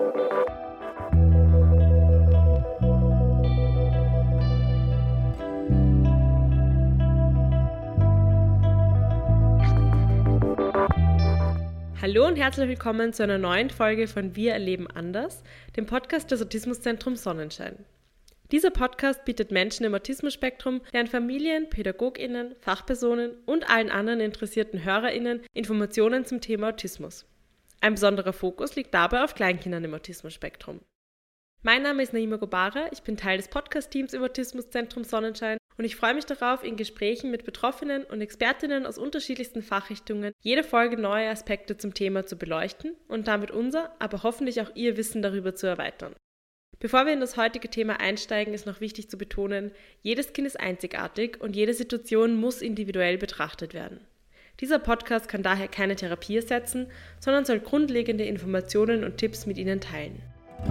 Hallo und herzlich willkommen zu einer neuen Folge von Wir erleben anders, dem Podcast des Autismuszentrums Sonnenschein. Dieser Podcast bietet Menschen im Autismusspektrum, deren Familien, PädagogInnen, Fachpersonen und allen anderen interessierten HörerInnen Informationen zum Thema Autismus. Ein besonderer Fokus liegt dabei auf Kleinkindern im Autismusspektrum. Mein Name ist Naima Gobara, ich bin Teil des Podcast-Teams im Autismuszentrum Sonnenschein und ich freue mich darauf, in Gesprächen mit Betroffenen und Expertinnen aus unterschiedlichsten Fachrichtungen jede Folge neue Aspekte zum Thema zu beleuchten und damit unser, aber hoffentlich auch Ihr Wissen darüber zu erweitern. Bevor wir in das heutige Thema einsteigen, ist noch wichtig zu betonen, jedes Kind ist einzigartig und jede Situation muss individuell betrachtet werden. Dieser Podcast kann daher keine Therapie ersetzen, sondern soll grundlegende Informationen und Tipps mit Ihnen teilen.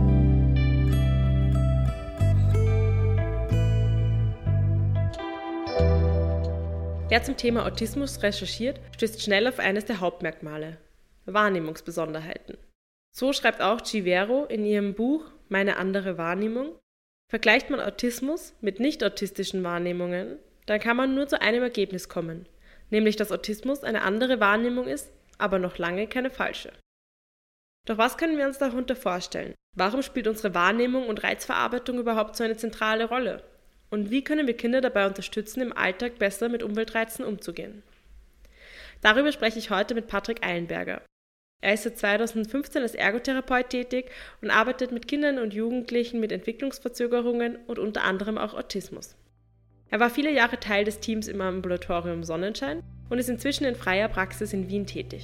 Wer zum Thema Autismus recherchiert, stößt schnell auf eines der Hauptmerkmale: Wahrnehmungsbesonderheiten. So schreibt auch Givero in ihrem Buch Meine andere Wahrnehmung: Vergleicht man Autismus mit nicht-autistischen Wahrnehmungen, dann kann man nur zu einem Ergebnis kommen, nämlich dass Autismus eine andere Wahrnehmung ist, aber noch lange keine falsche. Doch was können wir uns darunter vorstellen? Warum spielt unsere Wahrnehmung und Reizverarbeitung überhaupt so eine zentrale Rolle? Und wie können wir Kinder dabei unterstützen, im Alltag besser mit Umweltreizen umzugehen? Darüber spreche ich heute mit Patrick Eilenberger. Er ist seit 2015 als Ergotherapeut tätig und arbeitet mit Kindern und Jugendlichen mit Entwicklungsverzögerungen und unter anderem auch Autismus. Er war viele Jahre Teil des Teams im Ambulatorium Sonnenschein und ist inzwischen in freier Praxis in Wien tätig.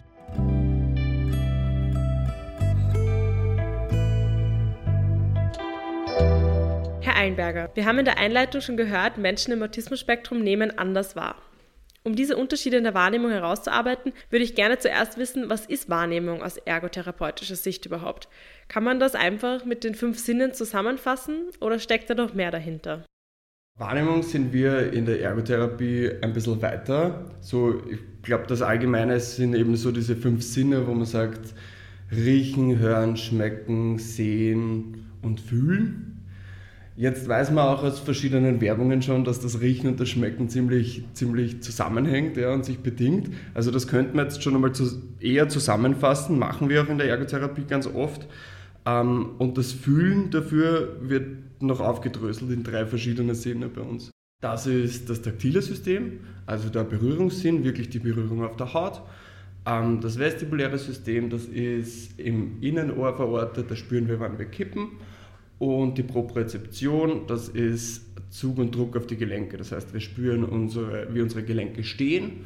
Herr Eilenberger, wir haben in der Einleitung schon gehört, Menschen im Autismusspektrum nehmen anders wahr. Um diese Unterschiede in der Wahrnehmung herauszuarbeiten, würde ich gerne zuerst wissen, was ist Wahrnehmung aus ergotherapeutischer Sicht überhaupt? Kann man das einfach mit den 5 Sinnen zusammenfassen oder steckt da noch mehr dahinter? Wahrnehmung sind wir in der Ergotherapie ein bisschen weiter. Ich glaube, das Allgemeine sind eben so diese 5 Sinne, wo man sagt, riechen, hören, schmecken, sehen und fühlen. Jetzt weiß man auch aus verschiedenen Werbungen schon, dass das Riechen und das Schmecken ziemlich zusammenhängt, ja, und sich bedingt. Also das könnte man jetzt schon einmal eher zusammenfassen, machen wir auch in der Ergotherapie ganz oft. Und das Fühlen dafür wird noch aufgedröselt in 3 verschiedene Sinne bei uns. Das ist das taktile System, also der Berührungssinn, wirklich die Berührung auf der Haut. Das vestibuläre System, das ist im Innenohr verortet, da spüren wir, wann wir kippen. Und die Propriozeption, das ist Zug und Druck auf die Gelenke. Das heißt, wir spüren, wie unsere Gelenke stehen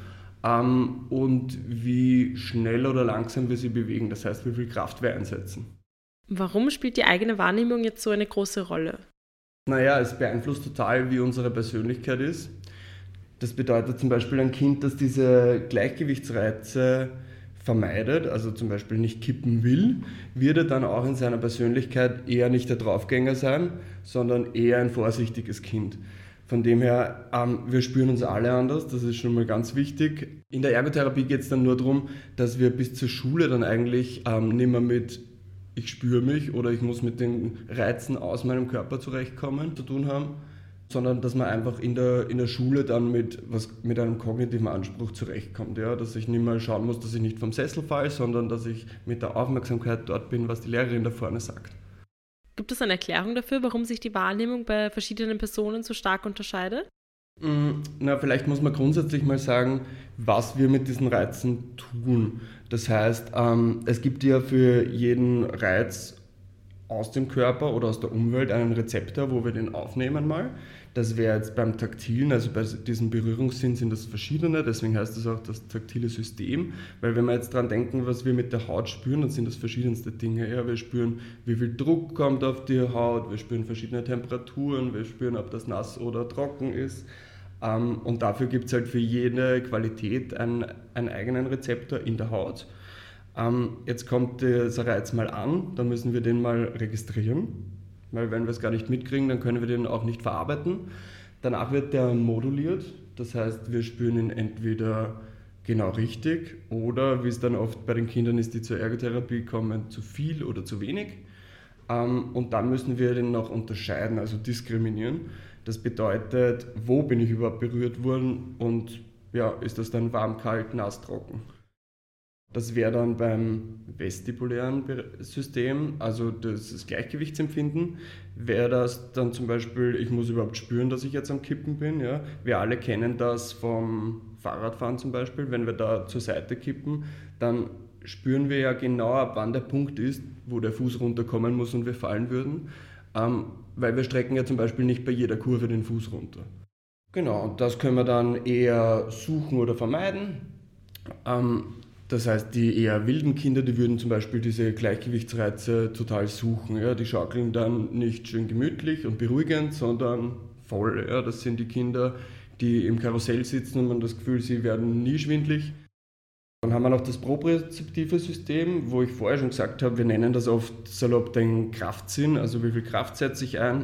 und wie schnell oder langsam wir sie bewegen. Das heißt, wie viel Kraft wir einsetzen. Warum spielt die eigene Wahrnehmung jetzt so eine große Rolle? Naja, es beeinflusst total, wie unsere Persönlichkeit ist. Das bedeutet zum Beispiel ein Kind, das diese Gleichgewichtsreize vermeidet, also zum Beispiel nicht kippen will, wird er dann auch in seiner Persönlichkeit eher nicht der Draufgänger sein, sondern eher ein vorsichtiges Kind. Von dem her, wir spüren uns alle anders, das ist schon mal ganz wichtig. In der Ergotherapie geht es dann nur darum, dass wir bis zur Schule dann eigentlich nicht mehr mit ich spüre mich oder ich muss mit den Reizen aus meinem Körper zurechtkommen zu tun haben, sondern dass man einfach in der Schule dann mit einem kognitiven Anspruch zurechtkommt. Ja? Dass ich nicht mehr schauen muss, dass ich nicht vom Sessel falle, sondern dass ich mit der Aufmerksamkeit dort bin, was die Lehrerin da vorne sagt. Gibt es eine Erklärung dafür, warum sich die Wahrnehmung bei verschiedenen Personen so stark unterscheidet? Vielleicht muss man grundsätzlich mal sagen, was wir mit diesen Reizen tun. Das heißt, es gibt ja für jeden Reiz aus dem Körper oder aus der Umwelt einen Rezeptor, wo wir den aufnehmen mal. Das wäre jetzt beim Taktilen, also bei diesem Berührungssinn sind das verschiedene, deswegen heißt es auch das taktile System, weil wenn wir jetzt dran denken, was wir mit der Haut spüren, dann sind das verschiedenste Dinge. Ja, wir spüren, wie viel Druck kommt auf die Haut, wir spüren verschiedene Temperaturen, wir spüren, ob das nass oder trocken ist. Und dafür gibt es halt für jede Qualität einen eigenen Rezeptor in der Haut. Jetzt kommt dieser Reiz mal an, dann müssen wir den mal registrieren, weil wenn wir es gar nicht mitkriegen, dann können wir den auch nicht verarbeiten. Danach wird der moduliert, das heißt, wir spüren ihn entweder genau richtig oder, wie es dann oft bei den Kindern ist, die zur Ergotherapie kommen, zu viel oder zu wenig. Und dann müssen wir den noch unterscheiden, also diskriminieren. Das bedeutet, wo bin ich überhaupt berührt worden und ja, ist das dann warm, kalt, nass, trocken? Das wäre dann beim vestibulären System, also das Gleichgewichtsempfinden, wäre das dann zum Beispiel, ich muss überhaupt spüren, dass ich jetzt am Kippen bin. Ja? Wir alle kennen das vom Fahrradfahren zum Beispiel, wenn wir da zur Seite kippen, dann spüren wir ja genau, ab wann der Punkt ist, wo der Fuß runterkommen muss und wir fallen würden, weil wir strecken ja zum Beispiel nicht bei jeder Kurve den Fuß runter. Genau, und das können wir dann eher suchen oder vermeiden. Das heißt, die eher wilden Kinder, die würden zum Beispiel diese Gleichgewichtsreize total suchen. Ja? Die schaukeln dann nicht schön gemütlich und beruhigend, sondern voll. Ja? Das sind die Kinder, die im Karussell sitzen und man hat das Gefühl, sie werden nie schwindlig. Dann haben wir noch das propriozeptive System, wo ich vorher schon gesagt habe, wir nennen das oft salopp den Kraftsinn, also wie viel Kraft setze ich ein.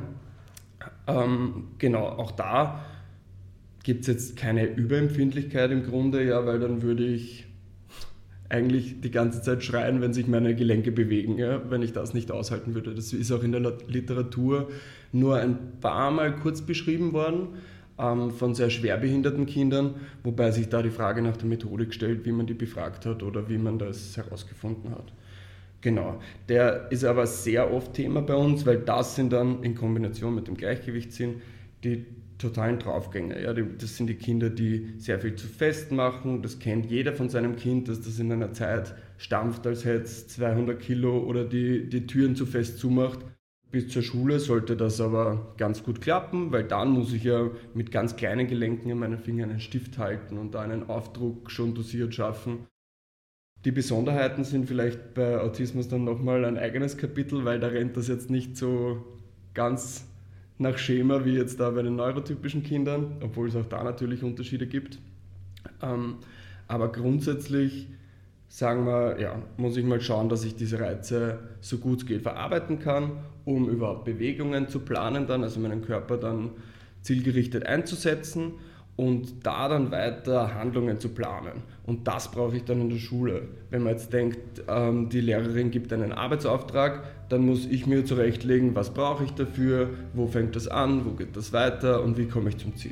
Genau, auch da gibt es jetzt keine Überempfindlichkeit im Grunde, ja, weil dann würde ich eigentlich die ganze Zeit schreien, wenn sich meine Gelenke bewegen, ja, wenn ich das nicht aushalten würde. Das ist auch in der Literatur nur ein paar Mal kurz beschrieben worden von sehr schwerbehinderten Kindern, wobei sich da die Frage nach der Methodik stellt, wie man die befragt hat oder wie man das herausgefunden hat. Genau, der ist aber sehr oft Thema bei uns, weil das sind dann in Kombination mit dem Gleichgewichtssinn die totalen Draufgänger. Ja, das sind die Kinder, die sehr viel zu fest machen. Das kennt jeder von seinem Kind, dass das in einer Zeit stampft, als hätte es 200 Kilo oder die Türen zu fest zumacht. Bis zur Schule sollte das aber ganz gut klappen, weil dann muss ich ja mit ganz kleinen Gelenken in meinen Fingern einen Stift halten und da einen Aufdruck schon dosiert schaffen. Die Besonderheiten sind vielleicht bei Autismus dann nochmal ein eigenes Kapitel, weil da rennt das jetzt nicht so ganz nach Schema wie jetzt da bei den neurotypischen Kindern, obwohl es auch da natürlich Unterschiede gibt. Aber grundsätzlich sagen wir, ja, muss ich mal schauen, dass ich diese Reize so gut es geht verarbeiten kann, um überhaupt Bewegungen zu planen dann, also meinen Körper dann zielgerichtet einzusetzen und da dann weiter Handlungen zu planen. Und das brauche ich dann in der Schule. Wenn man jetzt denkt, die Lehrerin gibt einen Arbeitsauftrag, dann muss ich mir zurechtlegen, was brauche ich dafür, wo fängt das an, wo geht das weiter und wie komme ich zum Ziel.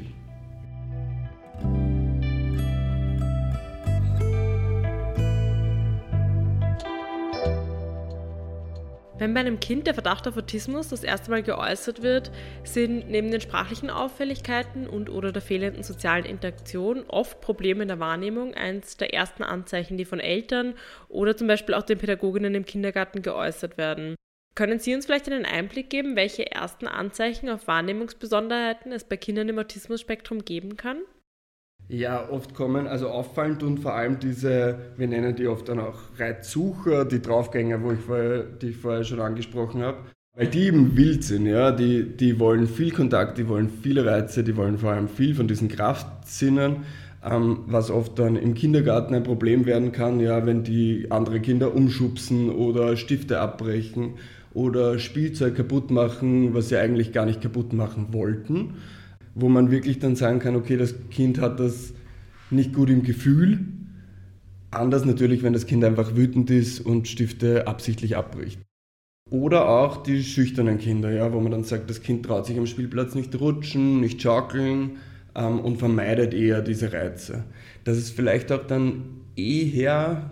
Wenn bei einem Kind der Verdacht auf Autismus das erste Mal geäußert wird, sind neben den sprachlichen Auffälligkeiten und/oder der fehlenden sozialen Interaktion oft Probleme in der Wahrnehmung eines der ersten Anzeichen, die von Eltern oder zum Beispiel auch den Pädagoginnen im Kindergarten geäußert werden. Können Sie uns vielleicht einen Einblick geben, welche ersten Anzeichen auf Wahrnehmungsbesonderheiten es bei Kindern im Autismusspektrum geben kann? Ja, oft kommen, also auffallend und vor allem diese, wir nennen die oft dann auch Reizsucher, die Draufgänger, die ich vorher schon angesprochen habe, weil die eben wild sind, ja, die wollen viel Kontakt, die wollen viele Reize, die wollen vor allem viel von diesen Kraftsinnen, was oft dann im Kindergarten ein Problem werden kann, ja, wenn die andere Kinder umschubsen oder Stifte abbrechen oder Spielzeug kaputt machen, was sie eigentlich gar nicht kaputt machen wollten, wo man wirklich dann sagen kann, okay, das Kind hat das nicht gut im Gefühl. Anders natürlich, wenn das Kind einfach wütend ist und Stifte absichtlich abbricht. Oder auch die schüchternen Kinder, ja, wo man dann sagt, das Kind traut sich am Spielplatz nicht rutschen, nicht schaukeln und vermeidet eher diese Reize. Das ist vielleicht auch dann eher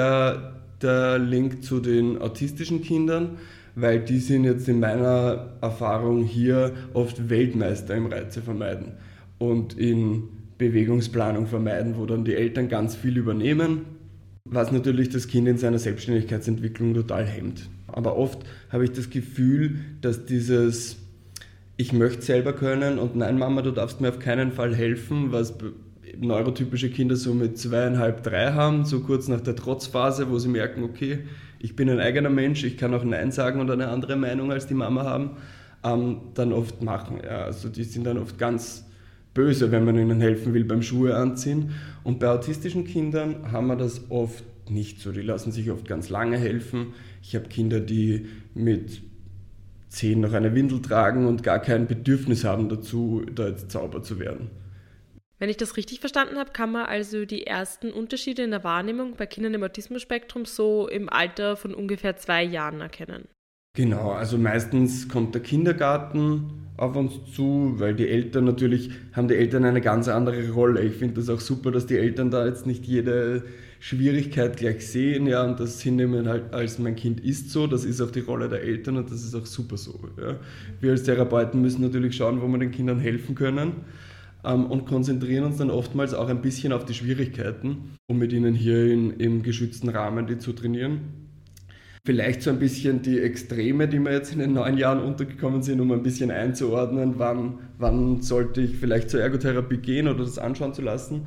der Link zu den autistischen Kindern, weil die sind jetzt in meiner Erfahrung hier oft Weltmeister im Reize vermeiden und in Bewegungsplanung vermeiden, wo dann die Eltern ganz viel übernehmen, was natürlich das Kind in seiner Selbstständigkeitsentwicklung total hemmt. Aber oft habe ich das Gefühl, dass dieses ich möchte selber können und nein Mama, du darfst mir auf keinen Fall helfen, was neurotypische Kinder so mit 2,5, 3 haben, so kurz nach der Trotzphase, wo sie merken, okay, ich bin ein eigener Mensch, ich kann auch Nein sagen und eine andere Meinung als die Mama haben, dann oft machen. Ja, also die sind dann oft ganz böse, wenn man ihnen helfen will beim Schuhe anziehen. Und bei autistischen Kindern haben wir das oft nicht so. Die lassen sich oft ganz lange helfen. Ich habe Kinder, die mit 10 noch eine Windel tragen und gar kein Bedürfnis haben dazu, da jetzt sauber zu werden. Wenn ich das richtig verstanden habe, kann man also die ersten Unterschiede in der Wahrnehmung bei Kindern im Autismusspektrum so im Alter von ungefähr 2 Jahren erkennen. Genau, also meistens kommt der Kindergarten auf uns zu, weil haben die Eltern eine ganz andere Rolle. Ich finde das auch super, dass die Eltern da jetzt nicht jede Schwierigkeit gleich sehen, ja, und das hinnehmen halt als mein Kind ist so, das ist auch die Rolle der Eltern und das ist auch super so. Ja. Wir als Therapeuten müssen natürlich schauen, wo wir den Kindern helfen können, und konzentrieren uns dann oftmals auch ein bisschen auf die Schwierigkeiten, um mit ihnen hier im geschützten Rahmen die zu trainieren. Vielleicht so ein bisschen die Extreme, die mir jetzt in den 9 Jahren untergekommen sind, um ein bisschen einzuordnen, wann sollte ich vielleicht zur Ergotherapie gehen oder das anschauen zu lassen.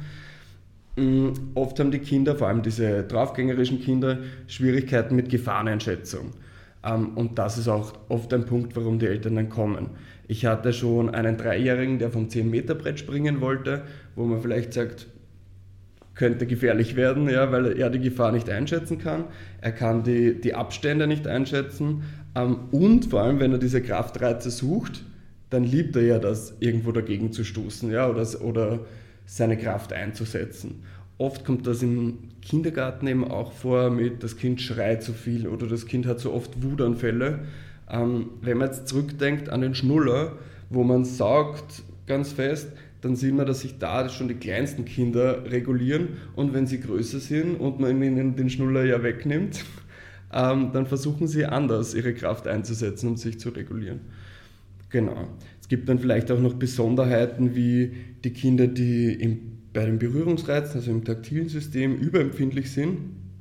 Oft haben die Kinder, vor allem diese draufgängerischen Kinder, Schwierigkeiten mit Gefahreneinschätzung. Und das ist auch oft ein Punkt, warum die Eltern dann kommen. Ich hatte schon einen 3-Jährigen, der vom 10-Meter-Brett springen wollte, wo man vielleicht sagt, könnte gefährlich werden, ja, weil er die Gefahr nicht einschätzen kann. Er kann die Abstände nicht einschätzen. Und vor allem, wenn er diese Kraftreize sucht, dann liebt er ja das, irgendwo dagegen zu stoßen, ja, oder seine Kraft einzusetzen. Oft kommt das im Kindergarten eben auch vor mit, das Kind schreit zu viel oder das Kind hat so oft Wutanfälle. Wenn man jetzt zurückdenkt an den Schnuller, wo man saugt ganz fest, dann sieht man, dass sich da schon die kleinsten Kinder regulieren und wenn sie größer sind und man ihnen den Schnuller ja wegnimmt, dann versuchen sie anders ihre Kraft einzusetzen, um sich zu regulieren. Genau. Es gibt dann vielleicht auch noch Besonderheiten wie die Kinder, die bei den Berührungsreizen, also im taktilen System, überempfindlich sind.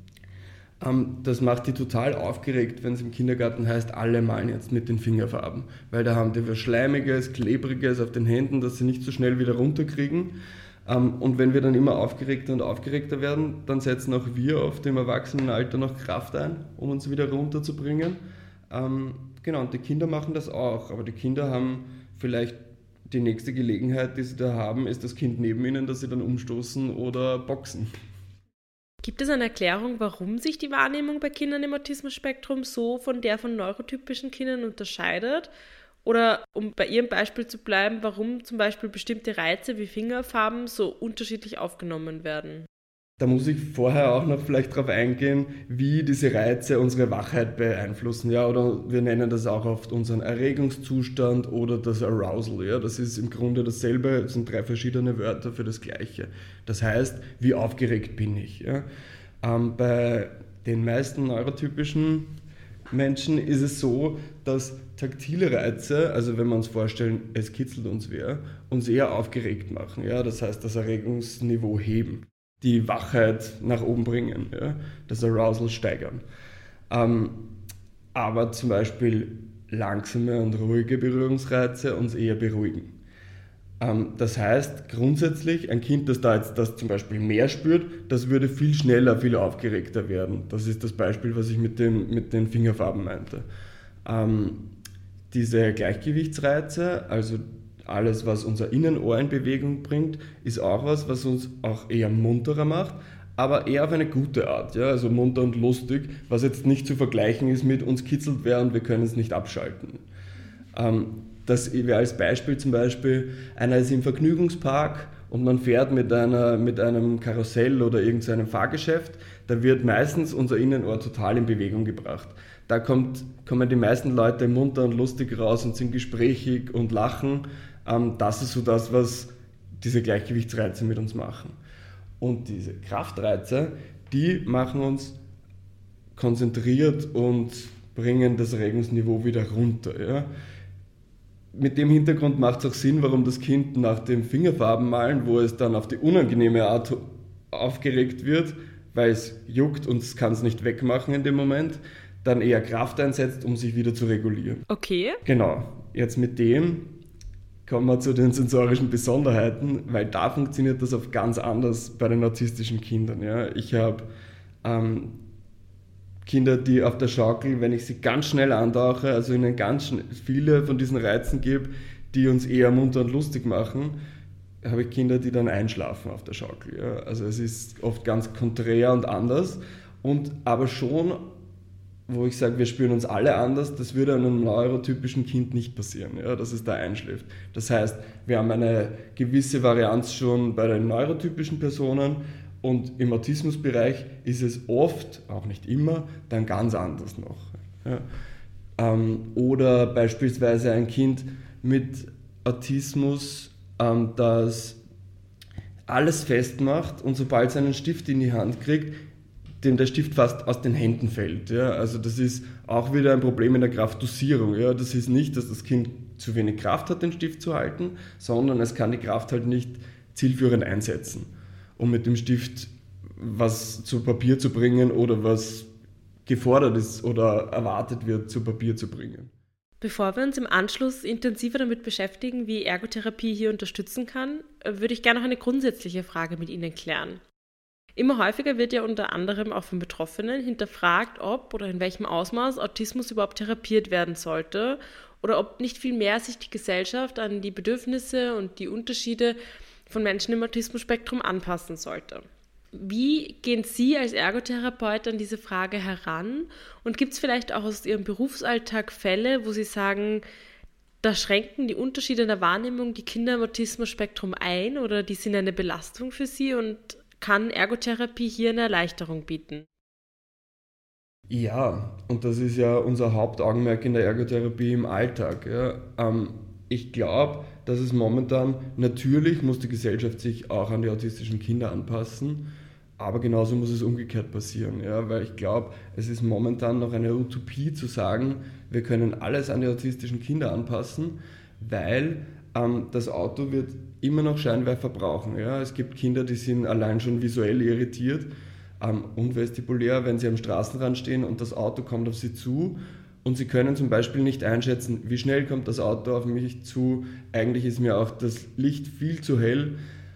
Das macht die total aufgeregt, wenn es im Kindergarten heißt, alle malen jetzt mit den Fingerfarben. Weil da haben die was Schleimiges, Klebriges auf den Händen, das sie nicht so schnell wieder runterkriegen. Und wenn wir dann immer aufgeregter und aufgeregter werden, dann setzen auch wir auf dem Erwachsenenalter noch Kraft ein, um uns wieder runterzubringen. Genau, und die Kinder machen das auch. Aber die Kinder haben vielleicht die nächste Gelegenheit, die sie da haben, ist das Kind neben ihnen, das sie dann umstoßen oder boxen. Gibt es eine Erklärung, warum sich die Wahrnehmung bei Kindern im Autismus-Spektrum so von der von neurotypischen Kindern unterscheidet? Oder, um bei Ihrem Beispiel zu bleiben, warum zum Beispiel bestimmte Reize wie Fingerfarben so unterschiedlich aufgenommen werden? Da muss ich vorher auch noch vielleicht darauf eingehen, wie diese Reize unsere Wachheit beeinflussen. Ja, oder wir nennen das auch oft unseren Erregungszustand oder das Arousal. Ja, das ist im Grunde dasselbe, es sind 3 verschiedene Wörter für das Gleiche. Das heißt, wie aufgeregt bin ich? Ja? Bei den meisten neurotypischen Menschen ist es so, dass taktile Reize, also wenn wir uns vorstellen, es kitzelt uns wer, uns eher aufgeregt machen. Ja? Das heißt, das Erregungsniveau heben, die Wachheit nach oben bringen, ja? Das Arousal steigern. Aber zum Beispiel langsame und ruhige Berührungsreize uns eher beruhigen. Das heißt, grundsätzlich, ein Kind, das da jetzt das zum Beispiel mehr spürt, das würde viel schneller, viel aufgeregter werden. Das ist das Beispiel, was ich mit den Fingerfarben meinte. Diese Gleichgewichtsreize, also alles, was unser Innenohr in Bewegung bringt, ist auch was uns auch eher munterer macht, aber eher auf eine gute Art, ja? Also munter und lustig, was jetzt nicht zu vergleichen ist mit uns kitzelt wer und wir können es nicht abschalten. Das wäre als Beispiel zum Beispiel, einer ist im Vergnügungspark und man fährt mit einem Karussell oder irgendeinem Fahrgeschäft, da wird meistens unser Innenohr total in Bewegung gebracht. Da kommen die meisten Leute munter und lustig raus und sind gesprächig und lachen. Das ist so das, was diese Gleichgewichtsreize mit uns machen. Und diese Kraftreize, die machen uns konzentriert und bringen das Erregungsniveau wieder runter. Ja? Mit dem Hintergrund macht es auch Sinn, warum das Kind nach dem Fingerfarbenmalen, wo es dann auf die unangenehme Art aufgeregt wird, weil es juckt und es kann es nicht wegmachen in dem Moment, dann eher Kraft einsetzt, um sich wieder zu regulieren. Okay. Genau. Jetzt mit dem kommen wir zu den sensorischen Besonderheiten, weil da funktioniert das oft ganz anders bei den autistischen Kindern. Ja. Ich habe Kinder, die auf der Schaukel, wenn ich sie ganz schnell antauche, also ihnen ganz viele von diesen Reizen gebe, die uns eher munter und lustig machen, habe ich Kinder, die dann einschlafen auf der Schaukel. Ja. Also es ist oft ganz konträr und anders, aber schon, wo ich sage, wir spüren uns alle anders, das würde einem neurotypischen Kind nicht passieren, ja, dass es da einschläft. Das heißt, wir haben eine gewisse Varianz schon bei den neurotypischen Personen und im Autismusbereich ist es oft, auch nicht immer, dann ganz anders noch. Ja. Oder beispielsweise ein Kind mit Autismus, das alles festmacht und sobald es einen Stift in die Hand kriegt, dem der Stift fast aus den Händen fällt. Ja? Also das ist auch wieder ein Problem in der Kraftdosierung. Ja? Das ist nicht, dass das Kind zu wenig Kraft hat, den Stift zu halten, sondern es kann die Kraft halt nicht zielführend einsetzen, um mit dem Stift was zu Papier zu bringen oder was gefordert ist oder erwartet wird, zu Papier zu bringen. Bevor wir uns im Anschluss intensiver damit beschäftigen, wie Ergotherapie hier unterstützen kann, würde ich gerne noch eine grundsätzliche Frage mit Ihnen klären. Immer häufiger wird ja unter anderem auch von Betroffenen hinterfragt, ob oder in welchem Ausmaß Autismus überhaupt therapiert werden sollte oder ob nicht viel mehr sich die Gesellschaft an die Bedürfnisse und die Unterschiede von Menschen im Autismus-Spektrum anpassen sollte. Wie gehen Sie als Ergotherapeut an diese Frage heran? Und gibt es vielleicht auch aus Ihrem Berufsalltag Fälle, wo Sie sagen, da schränken die Unterschiede in der Wahrnehmung die Kinder im Autismus-Spektrum ein oder die sind eine Belastung für sie und kann Ergotherapie hier eine Erleichterung bieten? Ja, und das ist ja unser Hauptaugenmerk in der Ergotherapie im Alltag. Ja. Ich glaube, dass es momentan, natürlich muss die Gesellschaft sich auch an die autistischen Kinder anpassen, aber genauso muss es umgekehrt passieren. Ja, weil ich glaube, es ist momentan noch eine Utopie zu sagen, wir können alles an die autistischen Kinder anpassen, weil das Auto wird immer noch Scheinwerfer brauchen. Ja. Es gibt Kinder, die sind allein schon visuell irritiert, unvestibulär, wenn sie am Straßenrand stehen und das Auto kommt auf sie zu und sie können zum Beispiel nicht einschätzen, wie schnell kommt das Auto auf mich zu, eigentlich ist mir auch das Licht viel zu hell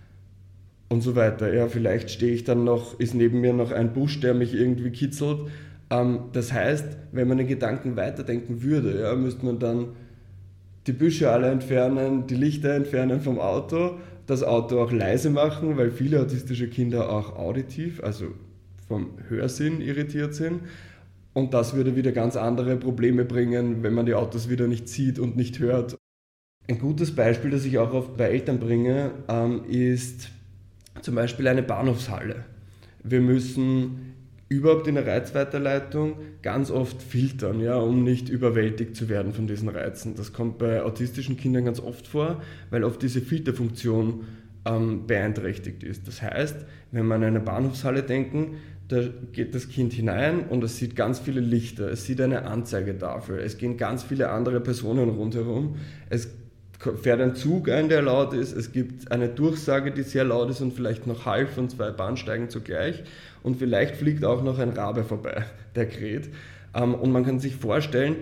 und so weiter. Ja, vielleicht stehe ich dann noch, ist neben mir noch ein Busch, der mich irgendwie kitzelt. Das heißt, wenn man den Gedanken weiterdenken würde, ja, müsste man dann die Büsche alle entfernen, die Lichter entfernen vom Auto, das Auto auch leise machen, weil viele autistische Kinder auch auditiv, also vom Hörsinn irritiert sind. Und das würde wieder ganz andere Probleme bringen, wenn man die Autos wieder nicht sieht und nicht hört. Ein gutes Beispiel, das ich auch oft bei Eltern bringe, ist zum Beispiel eine Bahnhofshalle. Wir müssen überhaupt in der Reizweiterleitung ganz oft filtern, ja, um nicht überwältigt zu werden von diesen Reizen. Das kommt bei autistischen Kindern ganz oft vor, weil oft diese Filterfunktion beeinträchtigt ist. Das heißt, wenn wir an eine Bahnhofshalle denken, da geht das Kind hinein und es sieht ganz viele Lichter, es sieht eine Anzeigetafel, es gehen ganz viele andere Personen rundherum, es fährt ein Zug ein, der laut ist, es gibt eine Durchsage, die sehr laut ist und vielleicht noch Hall von 2 Bahnsteigen zugleich und vielleicht fliegt auch noch ein Rabe vorbei, der kräht. Und man kann sich vorstellen,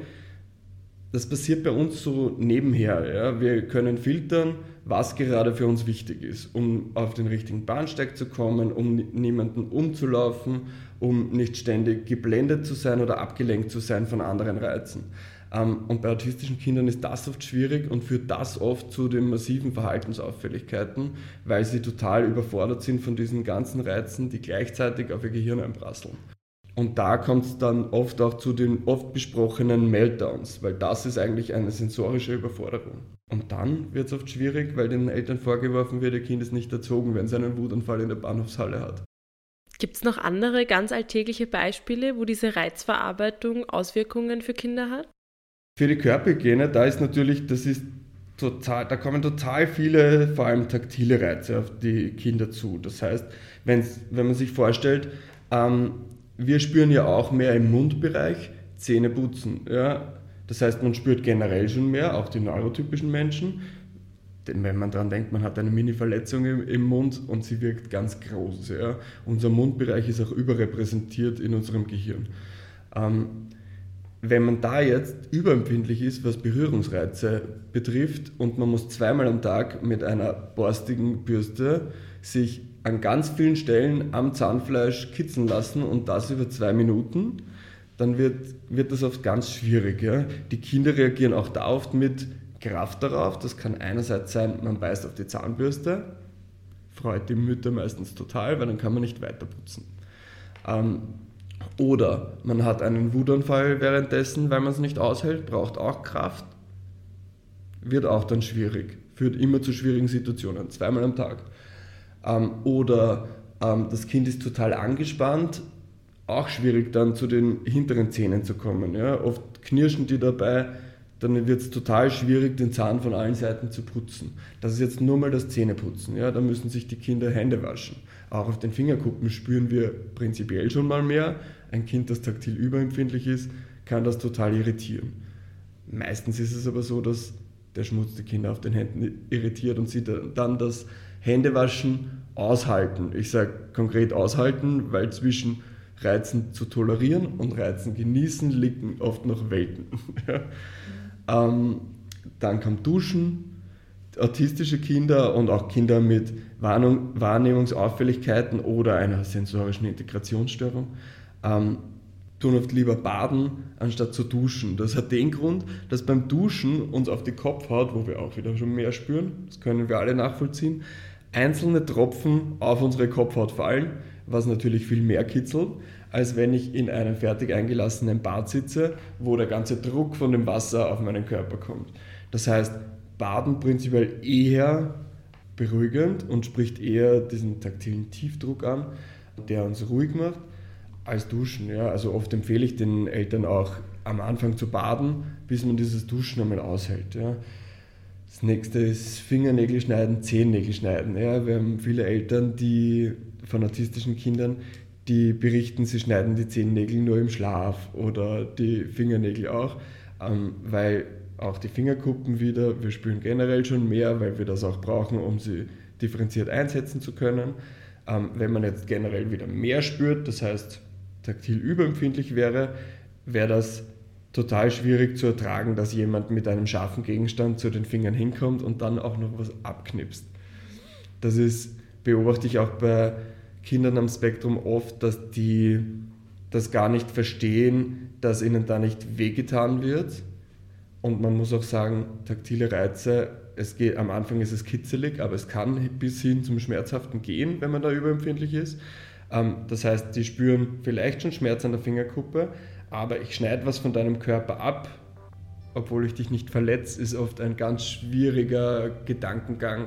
das passiert bei uns so nebenher. Ja? Wir können filtern, was gerade für uns wichtig ist, um auf den richtigen Bahnsteig zu kommen, um niemanden umzulaufen, um nicht ständig geblendet zu sein oder abgelenkt zu sein von anderen Reizen. Und bei autistischen Kindern ist das oft schwierig und führt das oft zu den massiven Verhaltensauffälligkeiten, weil sie total überfordert sind von diesen ganzen Reizen, die gleichzeitig auf ihr Gehirn einprasseln. Und da kommt es dann oft auch zu den oft besprochenen Meltdowns, weil das ist eigentlich eine sensorische Überforderung. Und dann wird es oft schwierig, weil den Eltern vorgeworfen wird, ihr Kind ist nicht erzogen, wenn es einen Wutanfall in der Bahnhofshalle hat. Gibt es noch andere ganz alltägliche Beispiele, wo diese Reizverarbeitung Auswirkungen für Kinder hat? Für die Körperhygiene, da ist natürlich, da kommen total viele, vor allem taktile Reize auf die Kinder zu. Das heißt, wenn man sich vorstellt, wir spüren ja auch mehr im Mundbereich, Zähne putzen. Ja? Das heißt, man spürt generell schon mehr, auch die neurotypischen Menschen. Denn wenn man daran denkt, man hat eine Mini-Verletzung im Mund und sie wirkt ganz groß. Ja? Unser Mundbereich ist auch überrepräsentiert in unserem Gehirn. Wenn man da jetzt überempfindlich ist, was Berührungsreize betrifft und man muss 2-mal am Tag mit einer borstigen Bürste sich an ganz vielen Stellen am Zahnfleisch kitzeln lassen und das über 2 Minuten, dann wird das oft ganz schwierig. Ja? Die Kinder reagieren auch da oft mit Kraft darauf. Das kann einerseits sein, man beißt auf die Zahnbürste, freut die Mütter meistens total, weil dann kann man nicht weiter putzen. Oder man hat einen Wutanfall währenddessen, weil man es nicht aushält, braucht auch Kraft, wird auch dann schwierig, führt immer zu schwierigen Situationen, 2-mal am Tag. Oder das Kind ist total angespannt, auch schwierig, dann zu den hinteren Zähnen zu kommen. Ja? Oft knirschen die dabei, dann wird es total schwierig, den Zahn von allen Seiten zu putzen. Das ist jetzt nur mal das Zähneputzen. Ja? Da müssen sich die Kinder Hände waschen. Auch auf den Fingerkuppen spüren wir prinzipiell schon mal mehr. Ein Kind, das taktil überempfindlich ist, kann das total irritieren. Meistens ist es aber so, dass der Schmutz die Kinder auf den Händen irritiert und sie dann das Händewaschen aushalten. Ich sage konkret aushalten, weil zwischen Reizen zu tolerieren und Reizen genießen liegen oft noch Welten. Dann kommt Duschen. Autistische Kinder und auch Kinder mit Wahrnehmungsauffälligkeiten oder einer sensorischen Integrationsstörung tun oft lieber baden, anstatt zu duschen. Das hat den Grund, dass beim Duschen uns auf die Kopfhaut, wo wir auch wieder schon mehr spüren, das können wir alle nachvollziehen, einzelne Tropfen auf unsere Kopfhaut fallen, was natürlich viel mehr kitzelt, als wenn ich in einem fertig eingelassenen Bad sitze, wo der ganze Druck von dem Wasser auf meinen Körper kommt. Das heißt, Baden prinzipiell eher beruhigend und spricht eher diesen taktilen Tiefdruck an, der uns ruhig macht, als Duschen. Ja. Also oft empfehle ich den Eltern auch am Anfang zu baden, bis man dieses Duschen einmal aushält. Ja. Das nächste ist Fingernägel schneiden, Zehennägel schneiden. Ja. Wir haben viele Eltern, die von autistischen Kindern, die berichten, sie schneiden die Zehennägel nur im Schlaf oder die Fingernägel auch, weil auch die Fingerkuppen wieder, wir spüren generell schon mehr, weil wir das auch brauchen, um sie differenziert einsetzen zu können. Wenn man jetzt generell wieder mehr spürt, das heißt taktil überempfindlich wäre, wäre das total schwierig zu ertragen, dass jemand mit einem scharfen Gegenstand zu den Fingern hinkommt und dann auch noch was abknipst. Beobachte ich auch bei Kindern am Spektrum oft, dass die das gar nicht verstehen, dass ihnen da nicht wehgetan wird. Und man muss auch sagen, taktile Reize, am Anfang ist es kitzelig, aber es kann bis hin zum Schmerzhaften gehen, wenn man da überempfindlich ist. Das heißt, die spüren vielleicht schon Schmerz an der Fingerkuppe, aber ich schneide was von deinem Körper ab, obwohl ich dich nicht verletze, ist oft ein ganz schwieriger Gedankengang.